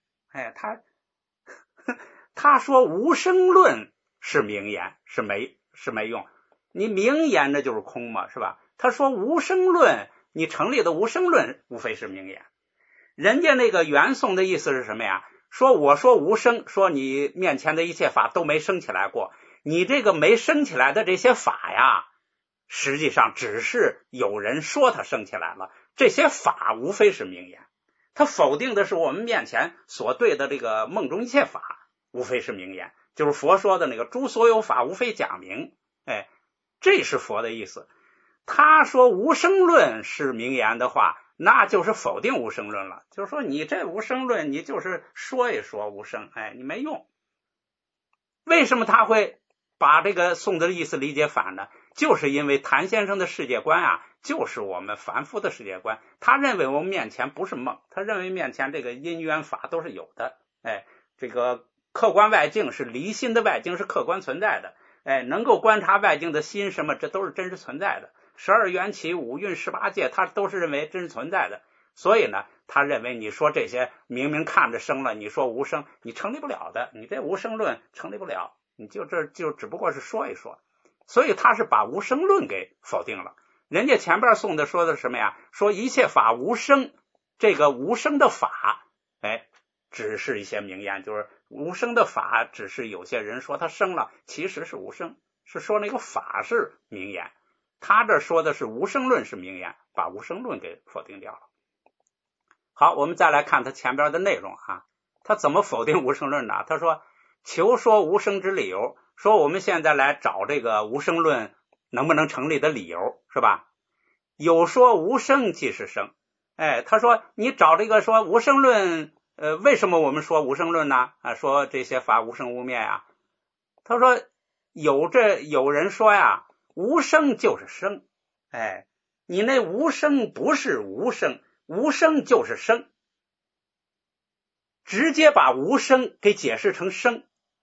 他说无生论是名言，是没用。你名言那就是空嘛，是吧？他说无生论，你成立的无生论无非是名言。人家那个原颂的意思是什么呀？说我说无生，说你面前的一切法都没生起来过，你这个没生起来的这些法呀，实际上只是有人说它生起来了，这些法无非是名言。他否定的是我们面前所对的这个梦中一切法无非是名言，就是佛说的那个诸所有法无非假名。这是佛的意思。他说无生论是名言的话，那就是否定无生论了，就是说你这无生论你就是说一说无生，你没用。为什么他会把这个宋子的意思理解反呢？就是因为谭先生的世界观啊，就是我们凡夫的世界观。他认为我们面前不是梦，他认为面前这个因缘法都是有的。这个客观外境是离心的外境，是客观存在的。能够观察外境的心什么，这都是真实存在的。12缘起、五蕴、18界，他都是认为真实存在的。所以呢，他认为你说这些明明看着生了，你说无生，你成立不了的，你这无生论成立不了，你就只不过是说一说。所以他是把无生论给否定了。人家前边宋的说的什么呀？说一切法无生，这个无生的法，只是一些名言，就是无生的法，只是有些人说它生了，其实是无生，是说那个法是名言。他这说的是无生论是名言，把无生论给否定掉了。好，我们再来看他前边的内容啊，他怎么否定无生论呢？他说求说无生之理由，说我们现在来找这个无生论能不能成立的理由，是吧？有说无生即是生。他说你找这个说无生论，为什么我们说无生论呢？说这些法无生无灭呀。他说有人说呀，无生就是生。你那无生不是无生，无生就是生，直接把无生给解释成生，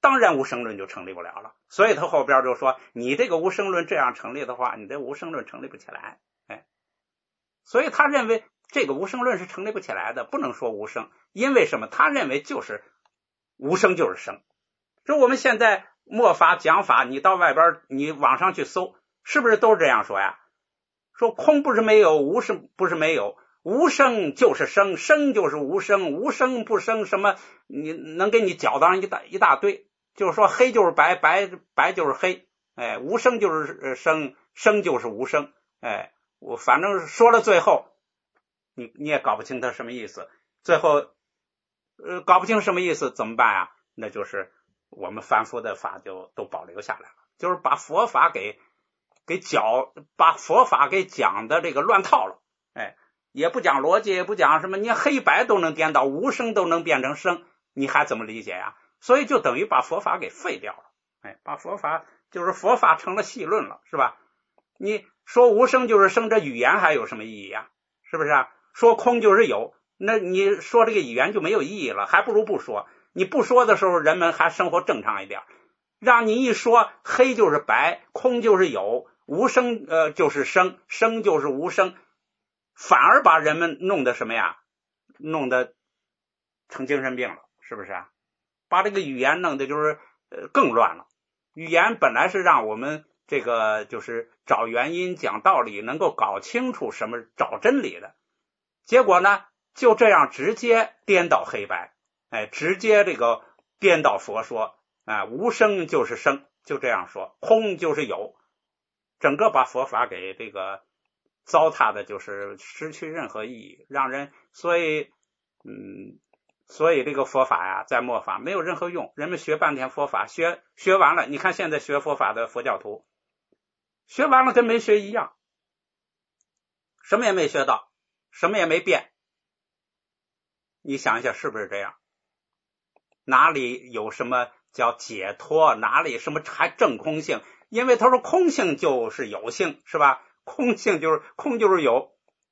当然无生论就成立不了了。所以他后边就说，你这个无生论这样成立的话，你这无生论成立不起来。所以他认为这个无生论是成立不起来的，不能说无生。因为什么？他认为就是无生就是生。就我们现在末法讲法，你到外边你网上去搜，是不是都这样说呀？说空不是没有，无生不是没有，无生就是生，生就是无生，无生不生什么，你能给你搅上一大堆。就是说黑就是白，白就是黑，无生就是生，生就是无生，我反正说了最后你也搞不清他什么意思，最后搞不清什么意思怎么办啊？那就是我们凡夫的法就都保留下来了，就是把佛法把佛法给讲的这个乱套了，也不讲逻辑，也不讲什么，你黑白都能颠倒，无声都能变成声，你还怎么理解呀？所以就等于把佛法给废掉了，把佛法就是佛法成了戏论了，是吧？你说无声就是声，这语言还有什么意义啊？是不是啊？说空就是有，那你说这个语言就没有意义了，还不如不说。你不说的时候，人们还生活正常一点。让你一说黑就是白，空就是有，无声就是生，生就是无声，反而把人们弄得什么呀？弄得成精神病了，是不是啊？把这个语言弄得就是更乱了。语言本来是让我们这个就是找原因讲道理，能够搞清楚什么找真理的，结果呢就这样直接颠倒黑白，直接这个颠倒佛说，无声就是生，就这样说，空就是有，整个把佛法给这个糟蹋的就是失去任何意义，让人所以这个佛法呀，在末法没有任何用，人们学半天佛法，学完了，你看现在学佛法的佛教徒，学完了跟没学一样，什么也没学到，什么也没变。你想一下是不是这样？哪里有什么叫解脱？哪里什么还证空性？因为他说空性就是有性，是吧？空性就是空就是有，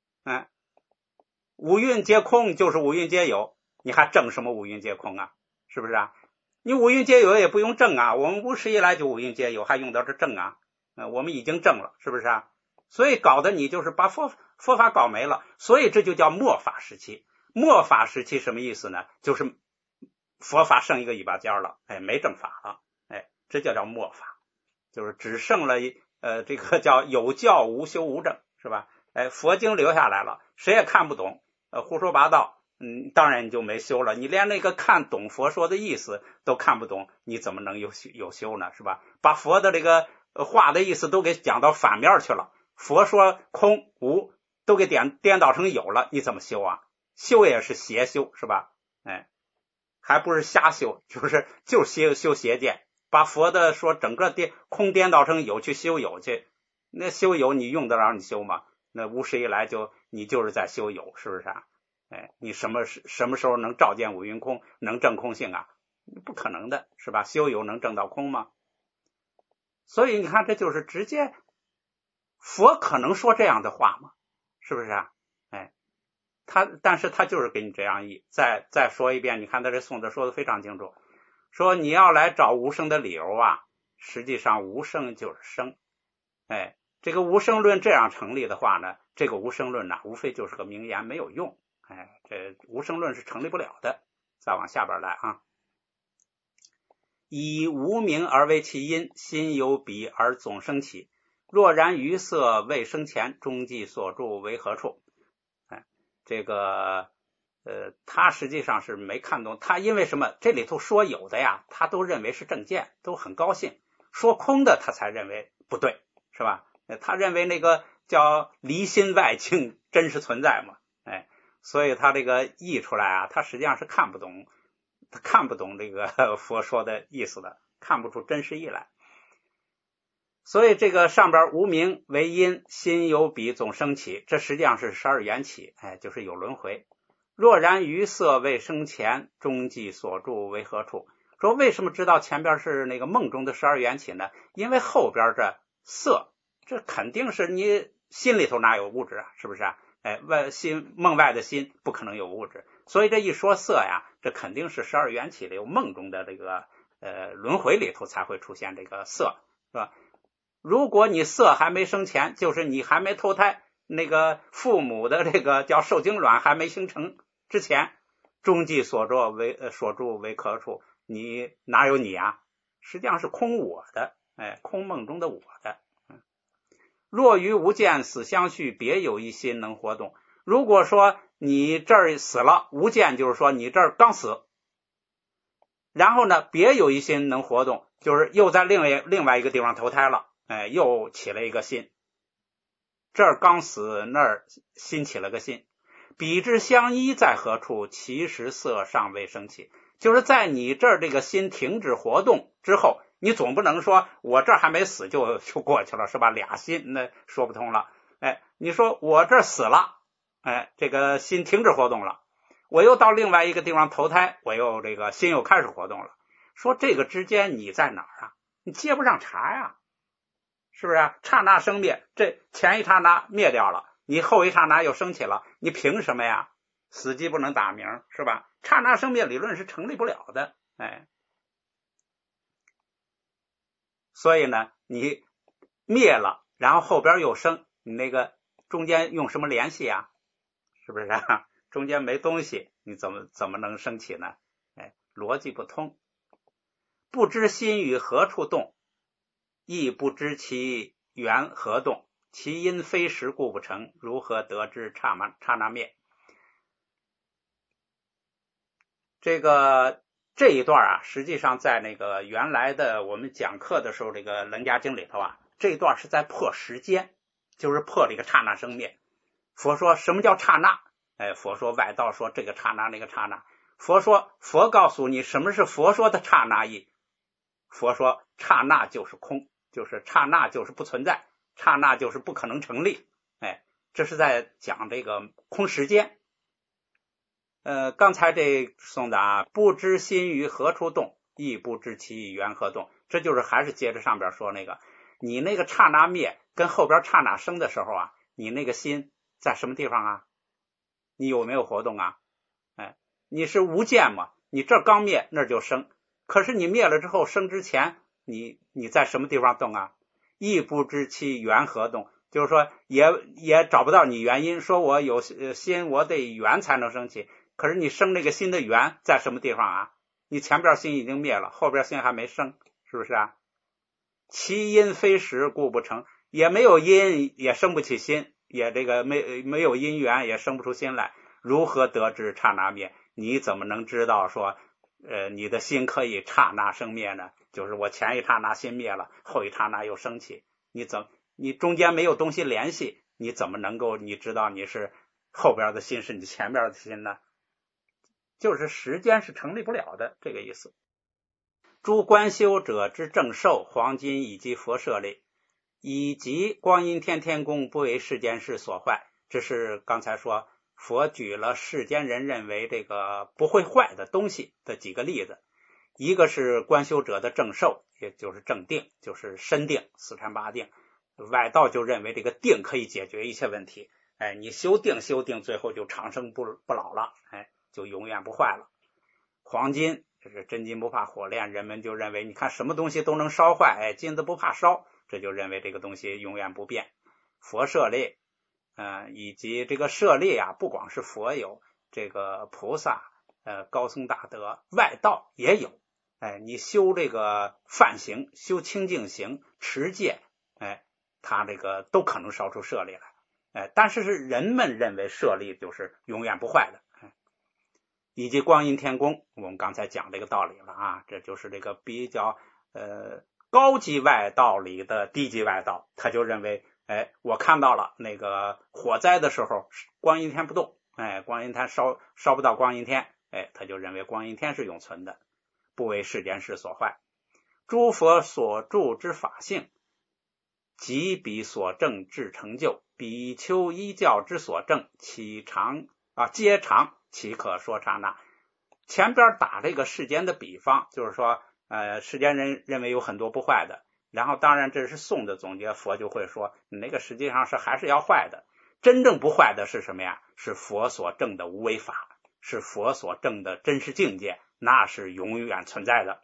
五蕴皆空就是五蕴皆有，你还证什么五蕴皆空啊？是不是啊？你五蕴皆有也不用证啊，我们无始以来就五蕴皆有，还用到这证啊？我们已经证了，是不是啊？所以搞得你就是把佛法搞没了，所以这就叫末法时期。末法时期什么意思呢？就是佛法剩一个尾巴尖了，没正法了，这叫末法，就是只剩了这个叫有教无修无证，是吧？佛经留下来了，谁也看不懂，胡说八道，当然你就没修了。你连那个看懂佛说的意思都看不懂，你怎么能有修呢？是吧？把佛的这个话的意思都给讲到反面去了，佛说空无都给颠倒成有了，你怎么修啊？修也是邪修，是吧？还不是瞎修，就是修邪见，把佛的说整个空颠倒成有去修有去，那修有你用得着你修吗？那无始以来你就是在修有，是不是啊？你什么时候能照见五蕴空，能证空性啊？不可能的，是吧？修有能证到空吗？所以你看，这就是直接佛可能说这样的话吗？是不是啊？但是他就是给你这样再说一遍，你看他这宋子说的非常清楚，说你要来找无生的理由啊，实际上无生就是生，这个无生论这样成立的话呢，这个无生论呢，无非就是个名言，没有用，这无生论是成立不了的。再往下边来啊，以无名而为其因，心有彼而总生起，若然于色未生前，终既所住为何处？这个他实际上是没看懂，他因为什么？这里头说有的呀，他都认为是正见，都很高兴；说空的，他才认为不对，是吧？他认为那个叫离心外境真实存在嘛，所以他这个译出来啊，他实际上是看不懂这个佛说的意思的，看不出真实意来。所以这个上边无名为因，心有彼总生起，这实际上是12缘起，就是有轮回。若然于色未生前，终既所住为何处？说为什么知道前边是那个梦中的12缘起呢？因为后边这色，这肯定是你心里头哪有物质啊？是不是啊？梦外的心不可能有物质，所以这一说色呀，这肯定是12缘起的有梦中的这个轮回里头才会出现这个色，是吧？如果你色还没生前，就是你还没投胎，那个父母的这个叫受精卵还没形成之前，终既所住为可处，你哪有你啊？实际上是空我的，空梦中的我的。若于无见死相续，别有一心能活动。如果说你这儿死了，无见就是说你这儿刚死，然后呢，别有一心能活动，就是又在另外一个地方投胎了，又起了一个心。这儿刚死，那儿新起了个心。彼之相依在何处？其实色尚未升起。就是在你这儿这个心停止活动之后，你总不能说我这儿还没死就过去了，是吧？俩心那说不通了。你说我这儿死了，这个心停止活动了，我又到另外一个地方投胎，我又这个心又开始活动了。说这个之间你在哪儿啊？你接不上茬呀，是不是啊？刹那生灭，这前一刹那灭掉了，你后一刹那又升起了，你凭什么呀？死鸡不能打鸣，是吧？刹那生灭理论是成立不了的，所以呢，你灭了，然后后边又生，你那个中间用什么联系啊？是不是啊？中间没东西，你怎么能升起呢？逻辑不通。不知心于何处动，亦不知其缘何动，其因非实故不成，如何得知刹那灭？这一段啊，实际上在那个原来的我们讲课的时候，这个楞伽经里头啊，这一段是在破时间，就是破这个刹那生灭。佛说什么叫刹那？佛说外道说这个刹那那个刹那。佛告诉你什么是佛说的刹那意。佛说刹那就是空，就是刹那就是不存在，刹那就是不可能成立。这是在讲这个空时间。刚才这颂的啊，不知心于何处动，亦不知其缘何动，这就是还是接着上边说那个，你那个刹那灭跟后边刹那生的时候啊，你那个心在什么地方啊？你有没有活动啊？你是无见嘛？你这刚灭那就生，可是你灭了之后生之前，你在什么地方动啊？亦不知其缘何动，就是说也找不到你原因，说我有心我得缘才能升起，可是你生那个心的缘在什么地方啊？你前边心已经灭了，后边心还没生，是不是啊？其因非实故不成，也没有因也生不起心，也这个没有因缘也生不出心来，如何得知刹那灭？你怎么能知道说你的心可以刹那生灭呢？就是我前一刹那心灭了，后一刹那又升起，你中间没有东西联系，你怎么能够你知道你是后边的心是你前边的心呢？就是时间是成立不了的，这个意思。诸观修者之正受，黄金以及佛舍利，以及光阴天天宫不为世间事所坏。这是刚才说佛举了世间人认为这个不会坏的东西的几个例子。一个是观修者的正受，也就是正定，就是身定四禅八定。外道就认为这个定可以解决一切问题，你修定最后就长生不老了，就永远不坏了。黄金就是真金不怕火炼，人们就认为你看什么东西都能烧坏，金子不怕烧，这就认为这个东西永远不变。佛舍利以及这个舍利啊，不光是佛有，这个菩萨高僧大德外道也有。你修这个梵行，修清净行，持戒，他这个都可能烧出舍利来。但是人们认为舍利就是永远不坏的。以及光阴天宫，我们刚才讲这个道理了啊，这就是这个比较高级外道里的低级外道，他就认为我看到了那个火灾的时候光阴天不动，光阴天烧不到光阴天，他就认为光阴天是永存的，不为世间事所坏。诸佛所著之法性，即彼所证之成就，比丘依教之所证，皆常，岂可说刹那？前边打这个世间的比方，就是说世间人认为有很多不坏的，然后当然这是颂的总结，佛就会说你那个实际上是还是要坏的。真正不坏的是什么呀？是佛所证的无为法，是佛所证的真实境界，那是永远存在的。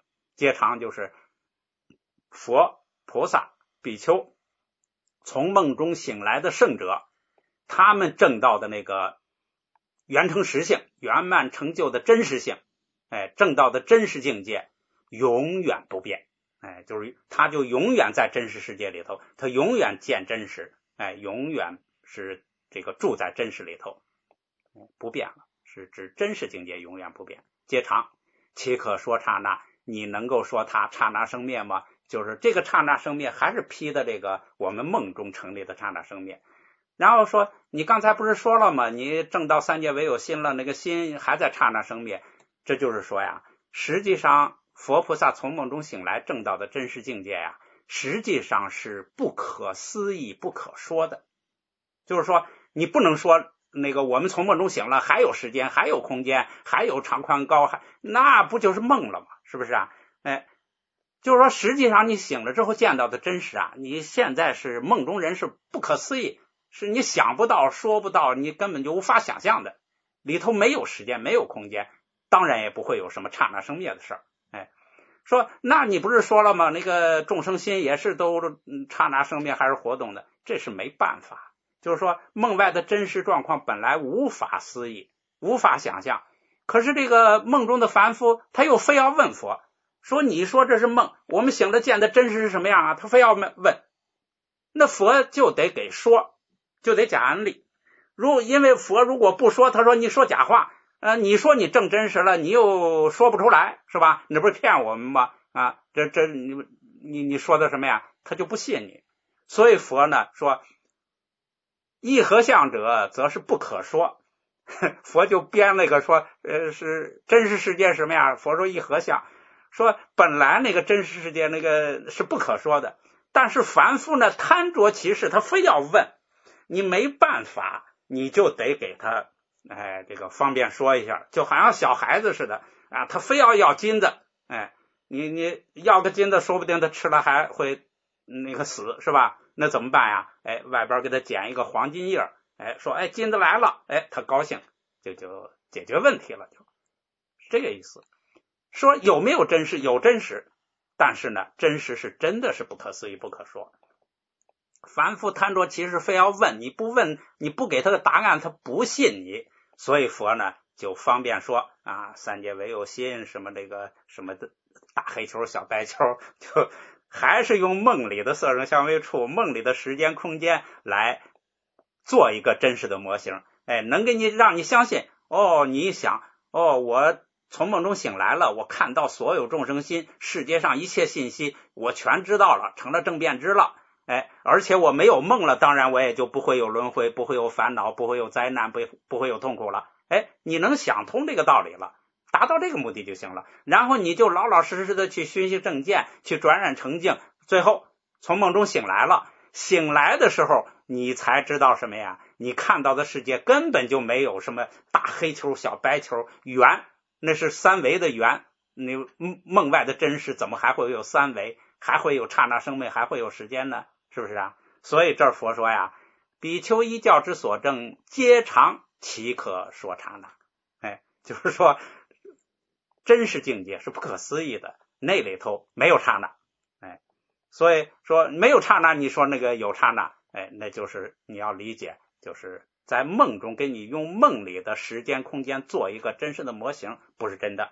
皆常就是佛、菩萨、比丘从梦中醒来的圣者，他们证到的那个圆成实性、圆满成就的真实性，证到的真实境界永远不变，就是他就永远在真实世界里头，他永远见真实，永远是这个住在真实里头，不变了，是指真实境界永远不变。皆常，岂可说刹那？你能够说它刹那生灭吗？就是这个刹那生灭还是批的这个我们梦中成立的刹那生灭。然后说你刚才不是说了吗？你证到三界唯有心了，那个心还在刹那生灭，这就是说呀，实际上佛菩萨从梦中醒来证到的真实境界呀，实际上是不可思议不可说的。就是说你不能说那个我们从梦中醒了还有时间还有空间还有长宽高，那不就是梦了吗？是不是啊？就是说实际上你醒了之后见到的真实啊，你现在是梦中人，是不可思议，是你想不到说不到，你根本就无法想象的，里头没有时间没有空间，当然也不会有什么刹那生灭的事儿。说那你不是说了吗？那个众生心也是都刹那生灭还是活动的，这是没办法。就是说梦外的真实状况本来无法思议无法想象，可是这个梦中的凡夫他又非要问佛，说你说这是梦，我们醒了见的真实是什么样啊？他非要问，那佛就得给说，就得讲案例。因为佛如果不说，他说你说假话，你说你证真实了，你又说不出来，是吧？你不是骗我们吗？你说的什么呀？他就不信你。所以佛呢说，一合相者则是不可说。佛就编了一个说，是真实世界什么样？佛说一合相，说本来那个真实世界那个是不可说的，但是凡夫呢贪着其事，他非要问，你没办法，你就得给他这个方便说一下，就好像小孩子似的啊，他非要金子，你要个金子，说不定他吃了还会那个死，是吧？那怎么办呀？外边给他捡一个黄金叶，说金子来了，他高兴，就解决问题了，就是这个意思。说有没有真实？有真实，但是呢，真实是真的是不可思议不可说。凡夫贪着其事非要问，你不问，你不给他个答案，他不信你。所以佛呢就方便说啊，三界唯有心，什么这个什么的大黑球小白球，就还是用梦里的色声香味触，梦里的时间空间来做一个真实的模型，能给你让你相信。你一想，我从梦中醒来了，我看到所有众生心，世界上一切信息我全知道了，成了正遍知了。而且我没有梦了，当然我也就不会有轮回，不会有烦恼，不会有灾难，不会有痛苦了。你能想通这个道理了，达到这个目的就行了，然后你就老老实实的去熏习正见，去转染成净，最后从梦中醒来了。醒来的时候你才知道什么呀？你看到的世界根本就没有什么大黑球小白球圆，那是三维的圆，你梦外的真实怎么还会有三维，还会有刹那生灭，还会有时间呢？是不是啊？所以这儿佛说呀，比丘依教之所证，皆常，岂可说刹那？就是说真实境界是不可思议的，那里头没有刹那。所以说没有刹那，你说那个有刹那，那就是你要理解，就是在梦中给你用梦里的时间空间做一个真实的模型，不是真的。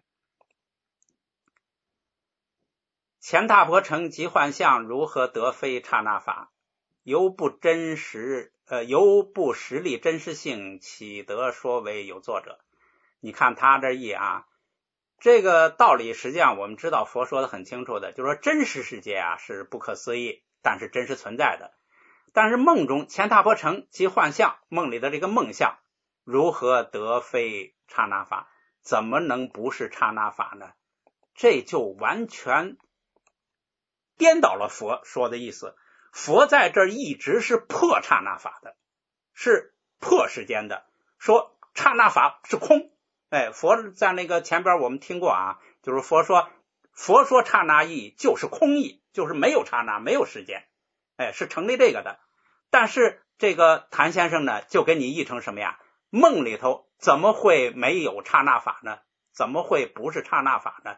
前大婆城即幻象，如何得非刹那法？犹不实力真实性，岂得说为有作者？你看他这意啊，这个道理实际上我们知道，佛说的很清楚的，就是说真实世界啊是不可思议，但是真实存在的。但是梦中前大婆城即幻象，梦里的这个梦象，如何得非刹那法？怎么能不是刹那法呢？这就完全颠倒了佛说的意思。佛在这儿一直是破刹那法的，是破时间的，说刹那法是空。佛在那个前边我们听过啊，就是佛说刹那义就是空义，就是没有刹那没有时间，是成立这个的。但是这个谭先生呢就给你译成什么呀？梦里头怎么会没有刹那法呢？怎么会不是刹那法呢？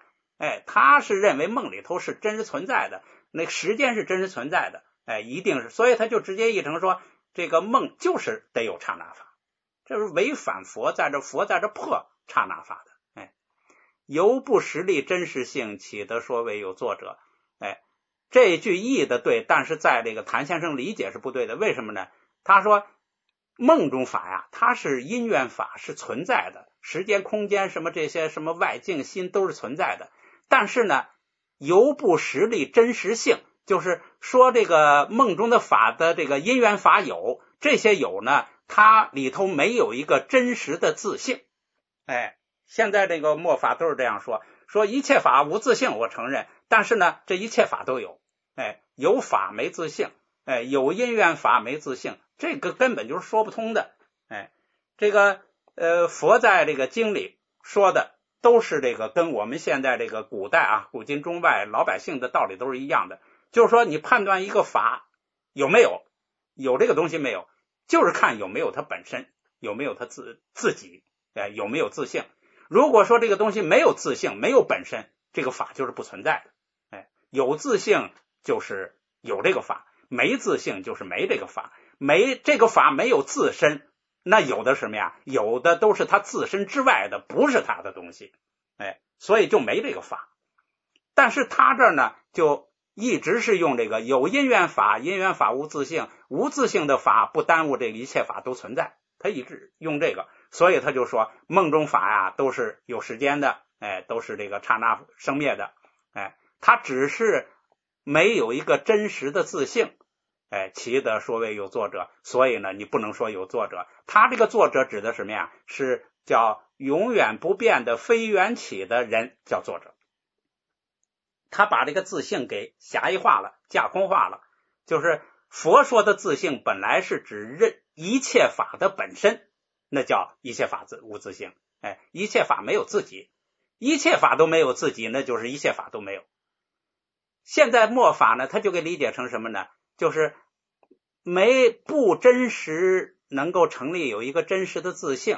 他是认为梦里头是真实存在的，那个时间是真实存在的，一定是，所以他就直接译成说这个梦就是得有刹那法，这是违反佛在这破刹那法的。由不实力真实性，岂得说为有作者？这一句译的对，但是在这个谭先生理解是不对的。为什么呢？他说梦中法呀，它是因缘法，是存在的，时间空间什么这些什么外境心都是存在的，但是呢由不实力真实性，就是说这个梦中的法的这个因缘法有，这些有呢它里头没有一个真实的自性。现在这个末法都是这样说一切法无自性，我承认，但是呢这一切法都有，有法没自性，有因缘法没自性，这个根本就是说不通的。这个佛在这个经里说的都是这个跟我们现在这个古代古今中外老百姓的道理都是一样的，就是说你判断一个法有没有这个东西没有，就是看有没有它本身，有没有它自己，有没有自性。如果说这个东西没有自性，没有本身，这个法就是不存在的。有自性就是有这个法，没自性就是没这个法，这个法没有自身，那有的什么呀？有的都是它自身之外的，不是它的东西，所以就没这个法。但是他这儿呢就一直是用这个有因缘法，因缘法无自性，无自性的法不耽误这一切法都存在，他一直用这个，所以他就说梦中法呀都是有时间的，都是这个刹那生灭的，他只是没有一个真实的自性，其得说为有作者。所以呢你不能说有作者，他这个作者指的什么呀？是叫永远不变的非缘起的人叫作者。他把这个自性给狭义化了，架空化了，就是佛说的自性本来是指一切法的本身，那叫一切法无自性，一切法没有自己，一切法都没有自己，那就是一切法都没有。现在末法呢他就给理解成什么呢？就是不真实能够成立有一个真实的自性，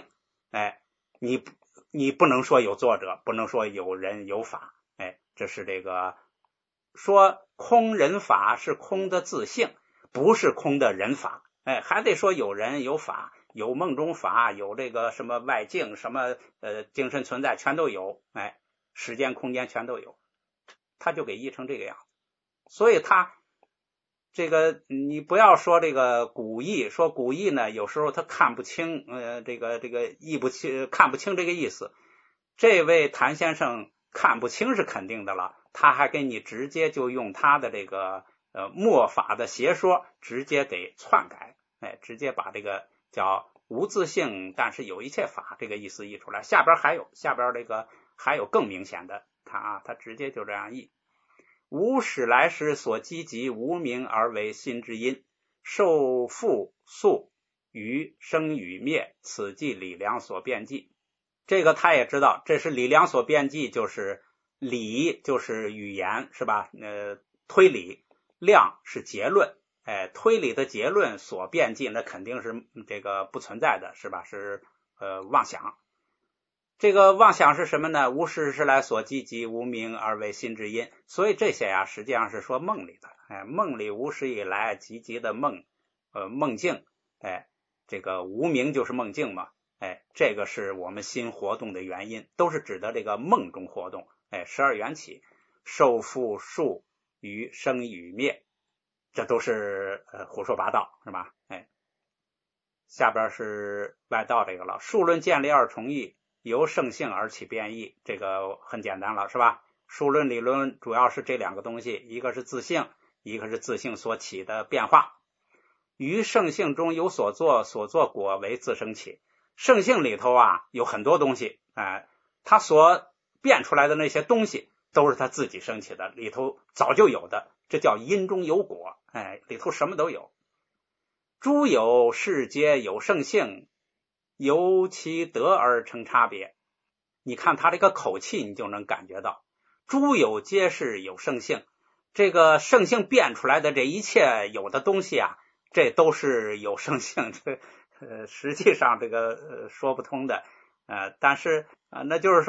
你不能说有作者，不能说有人有法，这是这个说空人法是空的自性，不是空的人法，还得说有人有法，有梦中法，有这个什么外境，什么精神存在全都有，时间空间全都有，他就给译成这个样子。所以他这个你不要说这个古义，说古义呢有时候他看不清，这个译不清，看不清这个意思。这位谭先生看不清是肯定的了，他还给你直接就用他的这个末法的邪说直接给篡改，直接把这个叫无自性但是有一切法这个意思译出来。下边这个还有更明显的，他直接就这样译。无始来时所积集无明而为心之因，受复速于生与灭，此即理量所辩记。这个他也知道，这是理量所辩记，就是理就是语言是吧？推理，量是结论，推理的结论所辩记，那肯定是这个不存在的是吧？是妄想。这个妄想是什么呢？无始来所积集无明而为心之因，所以这些实际上是说梦里的，梦里无始以来积集的梦境，这个无明就是梦境嘛，这个是我们心活动的原因，都是指的这个梦中活动，12缘起，受复数于生与灭，这都是胡说八道是吧？下边是外道这个了，数论建立二重义，由圣性而起变异，这个很简单了是吧？数论理论主要是这两个东西，一个是自性，一个是自性所起的变化。于圣性中有所作，所作果为自生起。圣性里头有很多东西，他所变出来的那些东西都是他自己生起的，里头早就有的，这叫因中有果，里头什么都有。诸有世皆有圣性，由其德而成差别。你看他这个口气你就能感觉到，诸有皆是有圣性，这个圣性变出来的这一切有的东西这都是有圣性，实际上这个说不通的，但是那就是说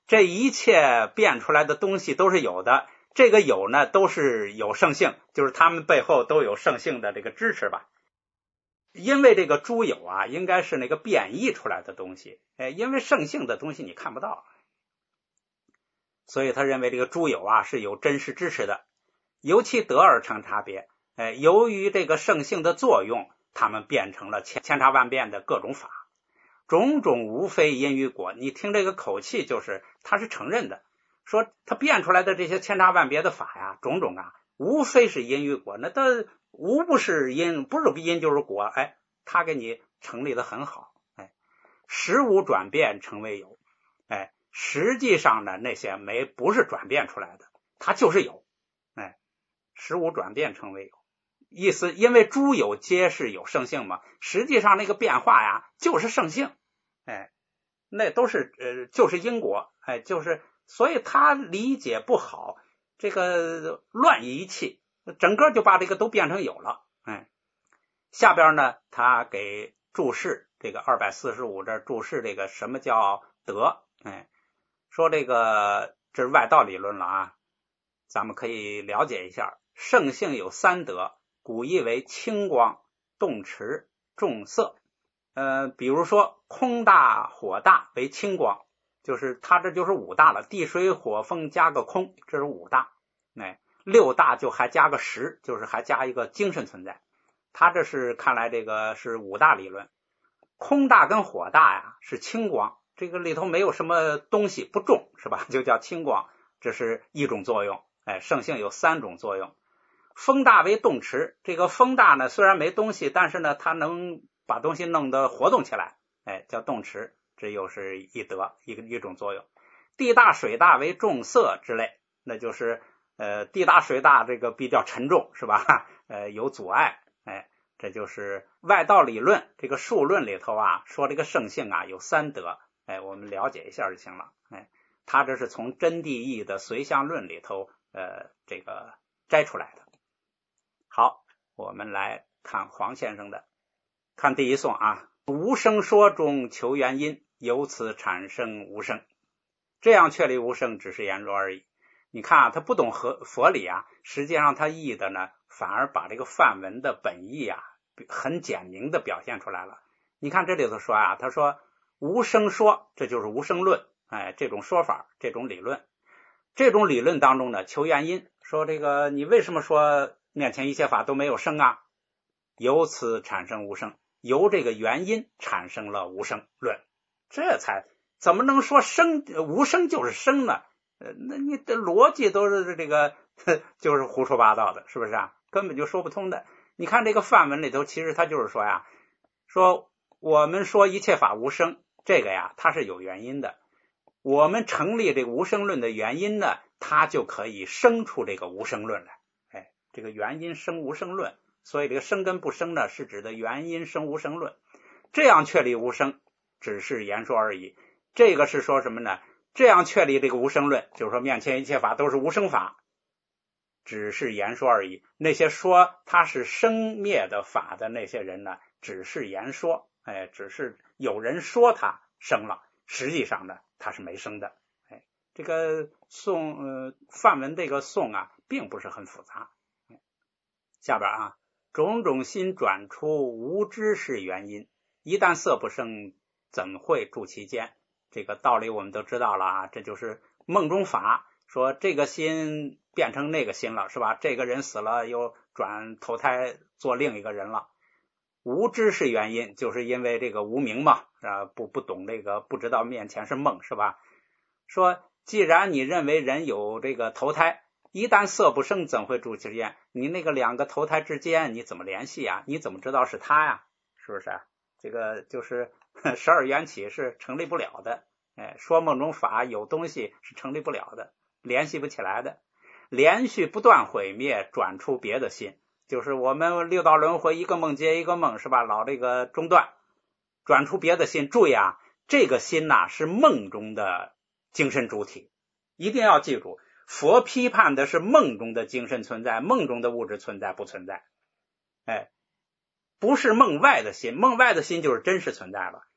这一切变出来的东西都是有的，这个有呢都是有圣性，就是他们背后都有圣性的这个支持吧。因为这个诸有啊，应该是那个变异出来的东西，因为圣性的东西你看不到，所以他认为这个诸有啊是有真实支持的，由其德而成差别。由于这个圣性的作用，他们变成了千差万变的各种法，种种无非因于果。你听这个口气，就是他是承认的，说他变出来的这些千差万别的法呀，种种啊，无非是因于果，那他无不是因，不是因就是果。他给你成立的很好。实无转变成为有。实际上呢，那些不是转变出来的，它就是有。实无转变成为有，意思因为诸有皆是有圣性嘛，实际上那个变化呀就是圣性。那都是就是因果。就是所以他理解不好，这个乱一气，整个就把这个都变成有了。下边呢他给注释这个245这注释这个什么叫德。说这个这是外道理论了啊，咱们可以了解一下。圣性有三德，古译为清光、动持、重色。比如说空大火大为清光，就是它这就是五大了，地水火风加个空，这是五大。六大就还加个实，就是还加一个精神存在。他这是看来这个是五大理论。空大跟火大呀是清光，这个里头没有什么东西，不重是吧，就叫清光，这是一种作用。圣性有三种作用。风大为动持，这个风大呢虽然没东西，但是呢它能把东西弄得活动起来，叫动持，这又是一德，一种作用。地大水大为重色之类，那就是地大水大这个比较沉重是吧，有阻碍。这就是外道理论这个数论里头啊说这个圣性啊有三德，我们了解一下就行了。他这是从真谛义的随相论里头这个摘出来的。好，我们来看黄先生的，看第一颂啊。无生说中求原因，由此产生无生，这样确立无生只是言说而已。你看啊，他不懂佛理啊，实际上他译的呢反而把这个梵文的本意啊很简明的表现出来了。你看这里头说啊，他说无生说，这就是无生论。这种说法，这种理论，这种理论当中呢求原因，说这个你为什么说面前一切法都没有生啊？由此产生无生，由这个原因产生了无生论。这才怎么能说无生就是生呢？那你的逻辑都是这个就是胡说八道的，是不是啊？根本就说不通的。你看这个梵文里头，其实他就是说呀，说我们说一切法无生，这个呀它是有原因的。我们成立这个无生论的原因呢，它就可以生出这个无生论来。这个原因生无生论，所以这个生跟不生呢是指的原因生无生论。这样确立无生只是言说而已。这个是说什么呢？这样确立这个无生论，就是说面前一切法都是无生法，只是言说而已。那些说它是生灭的法的那些人呢，只是言说，只是有人说它生了，实际上呢它是没生的。这个梵文这个颂啊并不是很复杂。下边啊，种种心转出无知是原因，一旦色不生，怎会住其间？这个道理我们都知道了啊，这就是梦中法，说这个心变成那个心了，是吧？这个人死了又转投胎做另一个人了。无知是原因，就是因为这个无明嘛，不懂这个，不知道面前是梦，是吧？说既然你认为人有这个投胎，一旦色不生，怎会住其间？你那个两个投胎之间你怎么联系啊？你怎么知道是他呀？是不是啊？这个就是十二缘起是成立不了的。说梦中法有东西是成立不了的，联系不起来的。连续不断毁灭，转出别的心，就是我们六道轮回一个梦接一个梦，是吧？老这个中断，转出别的心。注意啊，这个心呐是梦中的精神主体，一定要记住，佛批判的是梦中的精神存在，梦中的物质存在不存在。不是梦外的心，梦外的心就是真实存在了。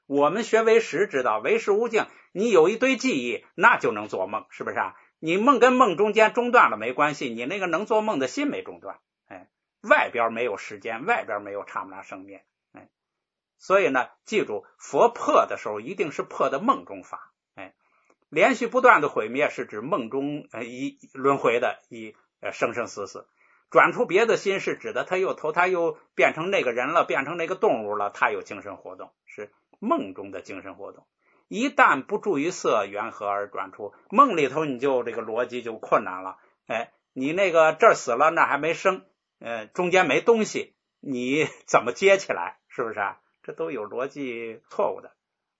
我们学唯识知道唯识无境，你有一堆记忆那就能做梦，是不是啊？你梦跟梦中间中断了没关系，你那个能做梦的心没中断，外边没有时间，外边没有刹那生灭，所以呢，记住佛破的时候一定是破的梦中法，连续不断的毁灭是指梦中一轮回的生生死死，转出别的心是指的他又投胎又变成那个人了，变成那个动物了，他有精神活动，是梦中的精神活动。一旦不注于色缘何而转出梦里头，你就这个逻辑就困难了，你那个这儿死了那还没生，中间没东西，你怎么接起来，是不是啊？这都有逻辑错误的。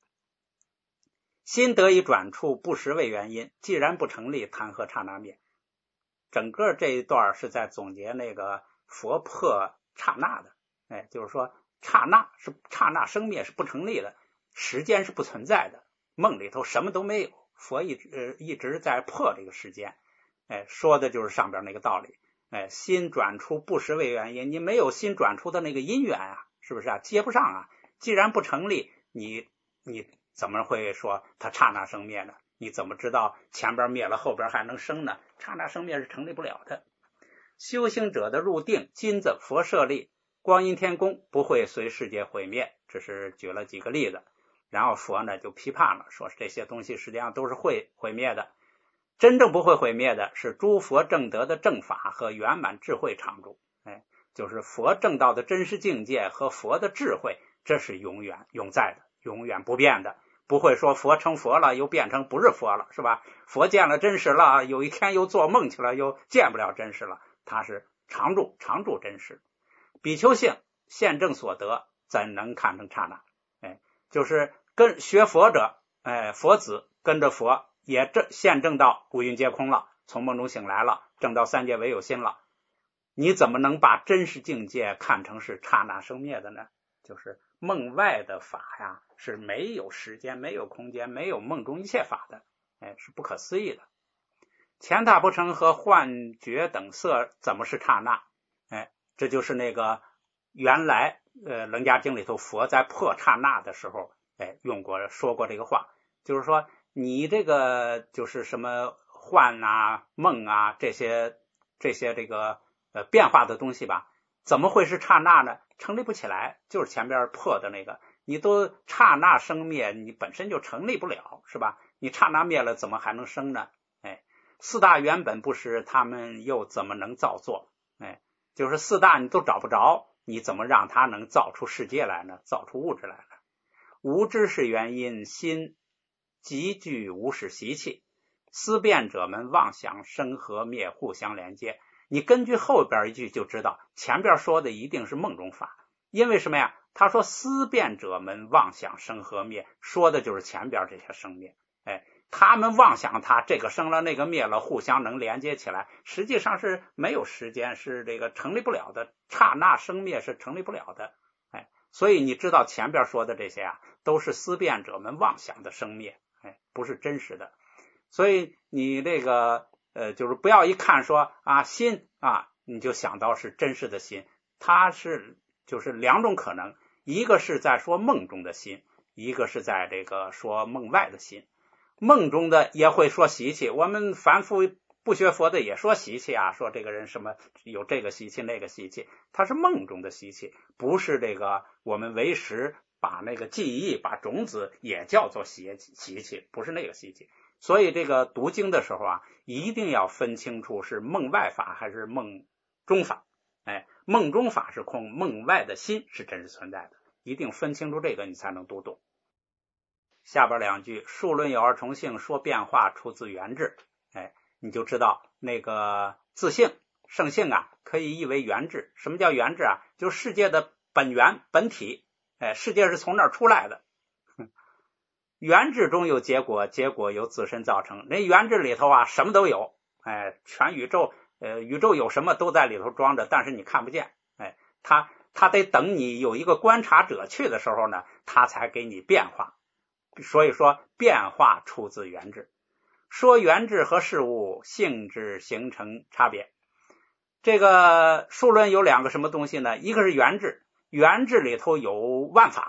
心得以转处不实为原因，既然不成立，谈何刹那灭？整个这一段是在总结那个佛破刹那的，就是说刹那生灭是不成立的，时间是不存在的，梦里头什么都没有，佛一直在破这个时间，说的就是上边那个道理，心转出不实为原因，你没有心转出的那个因缘啊，是不是啊？接不上啊，既然不成立，你怎么会说它刹那生灭呢？你怎么知道前边灭了后边还能生呢？刹那生灭是成立不了的。修行者的入定，金子佛舍利光阴天宫不会随世界毁灭，这是举了几个例子。然后佛呢就批判了，说这些东西实际上都是会毁灭的，真正不会毁灭的是诸佛正德的正法和圆满智慧常住，就是佛正道的真实境界和佛的智慧，这是永远永在的，永远不变的，不会说佛成佛了又变成不是佛了，是吧？佛见了真实了，有一天又做梦去了，又见不了真实了，它是常住真实。比丘性现证所得，怎能看成刹那？就是跟学佛者，佛子跟着佛也现证到五蕴皆空了，从梦中醒来了，证到三界唯有心了，你怎么能把真实境界看成是刹那生灭的呢？就是梦外的法呀，是没有时间，没有空间，没有梦中一切法的，是不可思议的。前大不成和幻觉等色怎么是刹那？这就是那个原来楞伽经里头佛在破刹那的时候，说过这个话，就是说你这个就是什么幻啊梦啊这些这个变化的东西吧，怎么会是刹那呢？成立不起来，就是前边破的那个，你都刹那生灭，你本身就成立不了，是吧？你刹那灭了，怎么还能生呢？四大原本不实，他们又怎么能造作？就是四大你都找不着，你怎么让它能造出世界来呢？造出物质来呢？无知是原因，心极具无始习气，思辨者们妄想生和灭互相连接。你根据后边一句就知道，前边说的一定是梦中法，因为什么呀？他说思辨者们妄想生和灭，说的就是前边这些生灭，他们妄想它这个生了那个灭了，互相能连接起来，实际上是没有时间，是这个成立不了的，刹那生灭是成立不了的，所以你知道前边说的这些啊，都是思辨者们妄想的生灭，不是真实的。所以你这个就是不要一看说啊心啊，你就想到是真实的心，它是就是两种可能，一个是在说梦中的心，一个是在这个说梦外的心。梦中的也会说习气，我们凡夫不学佛的也说习气啊，说这个人什么有这个习气那个习气，他是梦中的习气，不是这个我们唯识把那个记忆把种子也叫做习气，不是那个习气。所以这个读经的时候啊，一定要分清楚是梦外法还是梦中法，梦中法是空，梦外的心是真实存在的，一定分清楚这个，你才能读懂。下边两句，数论有二重性，说变化出自缘智，你就知道那个自性圣性啊，可以译为缘智。什么叫缘智啊？就是世界的本源本体，世界是从那儿出来的。缘智中有结果，结果由自身造成。那缘智里头啊，什么都有，全宇宙，宇宙有什么都在里头装着，但是你看不见，它得等你有一个观察者去的时候呢，它才给你变化。所以说变化出自缘智，说缘智和事物性质形成差别。这个数论有两个什么东西呢？一个是缘智，缘智里头有万法，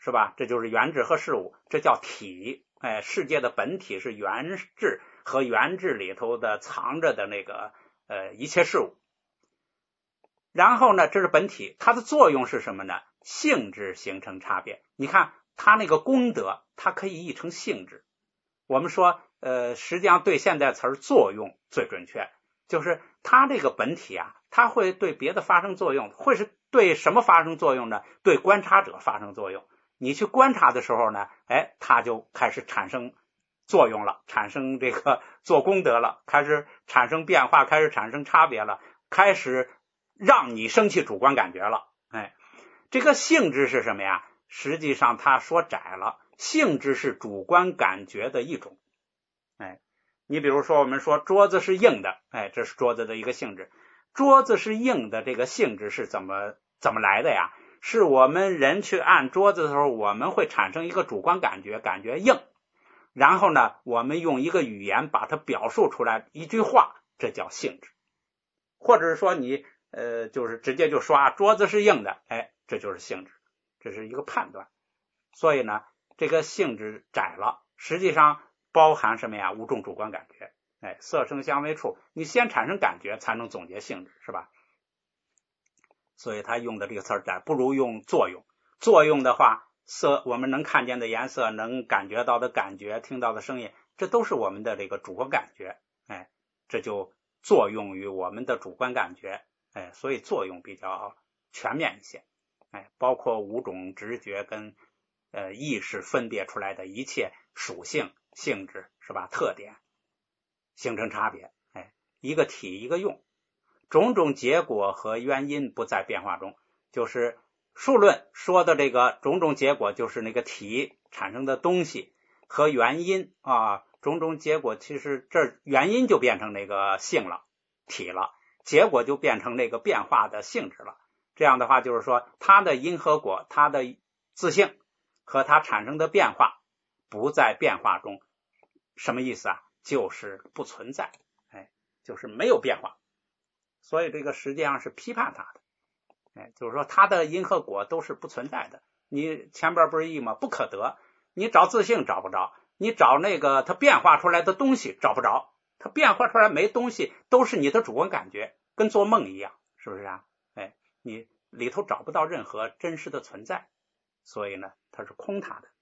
是吧？这就是原质和事物，这叫体。世界的本体是原质和原质里头的藏着的那个一切事物。然后呢，这是本体，它的作用是什么呢？性质形成差别。你看它那个功德，它可以译成性质。我们说实际上对现代词作用最准确，就是它这个本体啊，它会对别的发生作用，会是对什么发生作用呢？对观察者发生作用。你去观察的时候呢，它就开始产生作用了，产生这个做功德了，开始产生变化，开始产生差别了，开始让你升起主观感觉了。这个性质是什么呀？实际上它说窄了，性质是主观感觉的一种。你比如说我们说桌子是硬的，这是桌子的一个性质。桌子是硬的，这个性质是怎么来的呀？是我们人去按桌子的时候，我们会产生一个主观感觉，感觉硬，然后呢，我们用一个语言把它表述出来，一句话，这叫性质。或者是说你就是直接就说啊，桌子是硬的，这就是性质，这是一个判断。所以呢，这个性质窄了，实际上包含什么呀？五种主观感觉。色声香味触，你先产生感觉才能总结性质，是吧？所以他用的这个词窄，不如用作用。作用的话，色我们能看见的颜色，能感觉到的感觉，听到的声音，这都是我们的这个主观感觉。这就作用于我们的主观感觉。所以作用比较全面一些。包括五种直觉跟意识分别出来的一切属性、性质，是吧？特点形成差别。一个体一个用，种种结果和原因不在变化中。就是数论说的这个种种结果，就是那个体产生的东西和原因啊。种种结果其实这原因就变成那个性了，体了，结果就变成那个变化的性质了。这样的话就是说它的因和果，它的自性和它产生的变化不在变化中。什么意思啊？就是不存在，就是没有变化。所以这个实际上是批判它的。就是说它的因和果都是不存在的。你前边不是义吗？不可得，你找自性找不着，你找那个它变化出来的东西找不着，它变化出来没东西，都是你的主观感觉，跟做梦一样，是不是啊？你里头找不到任何真实的存在，所以呢它是空它的。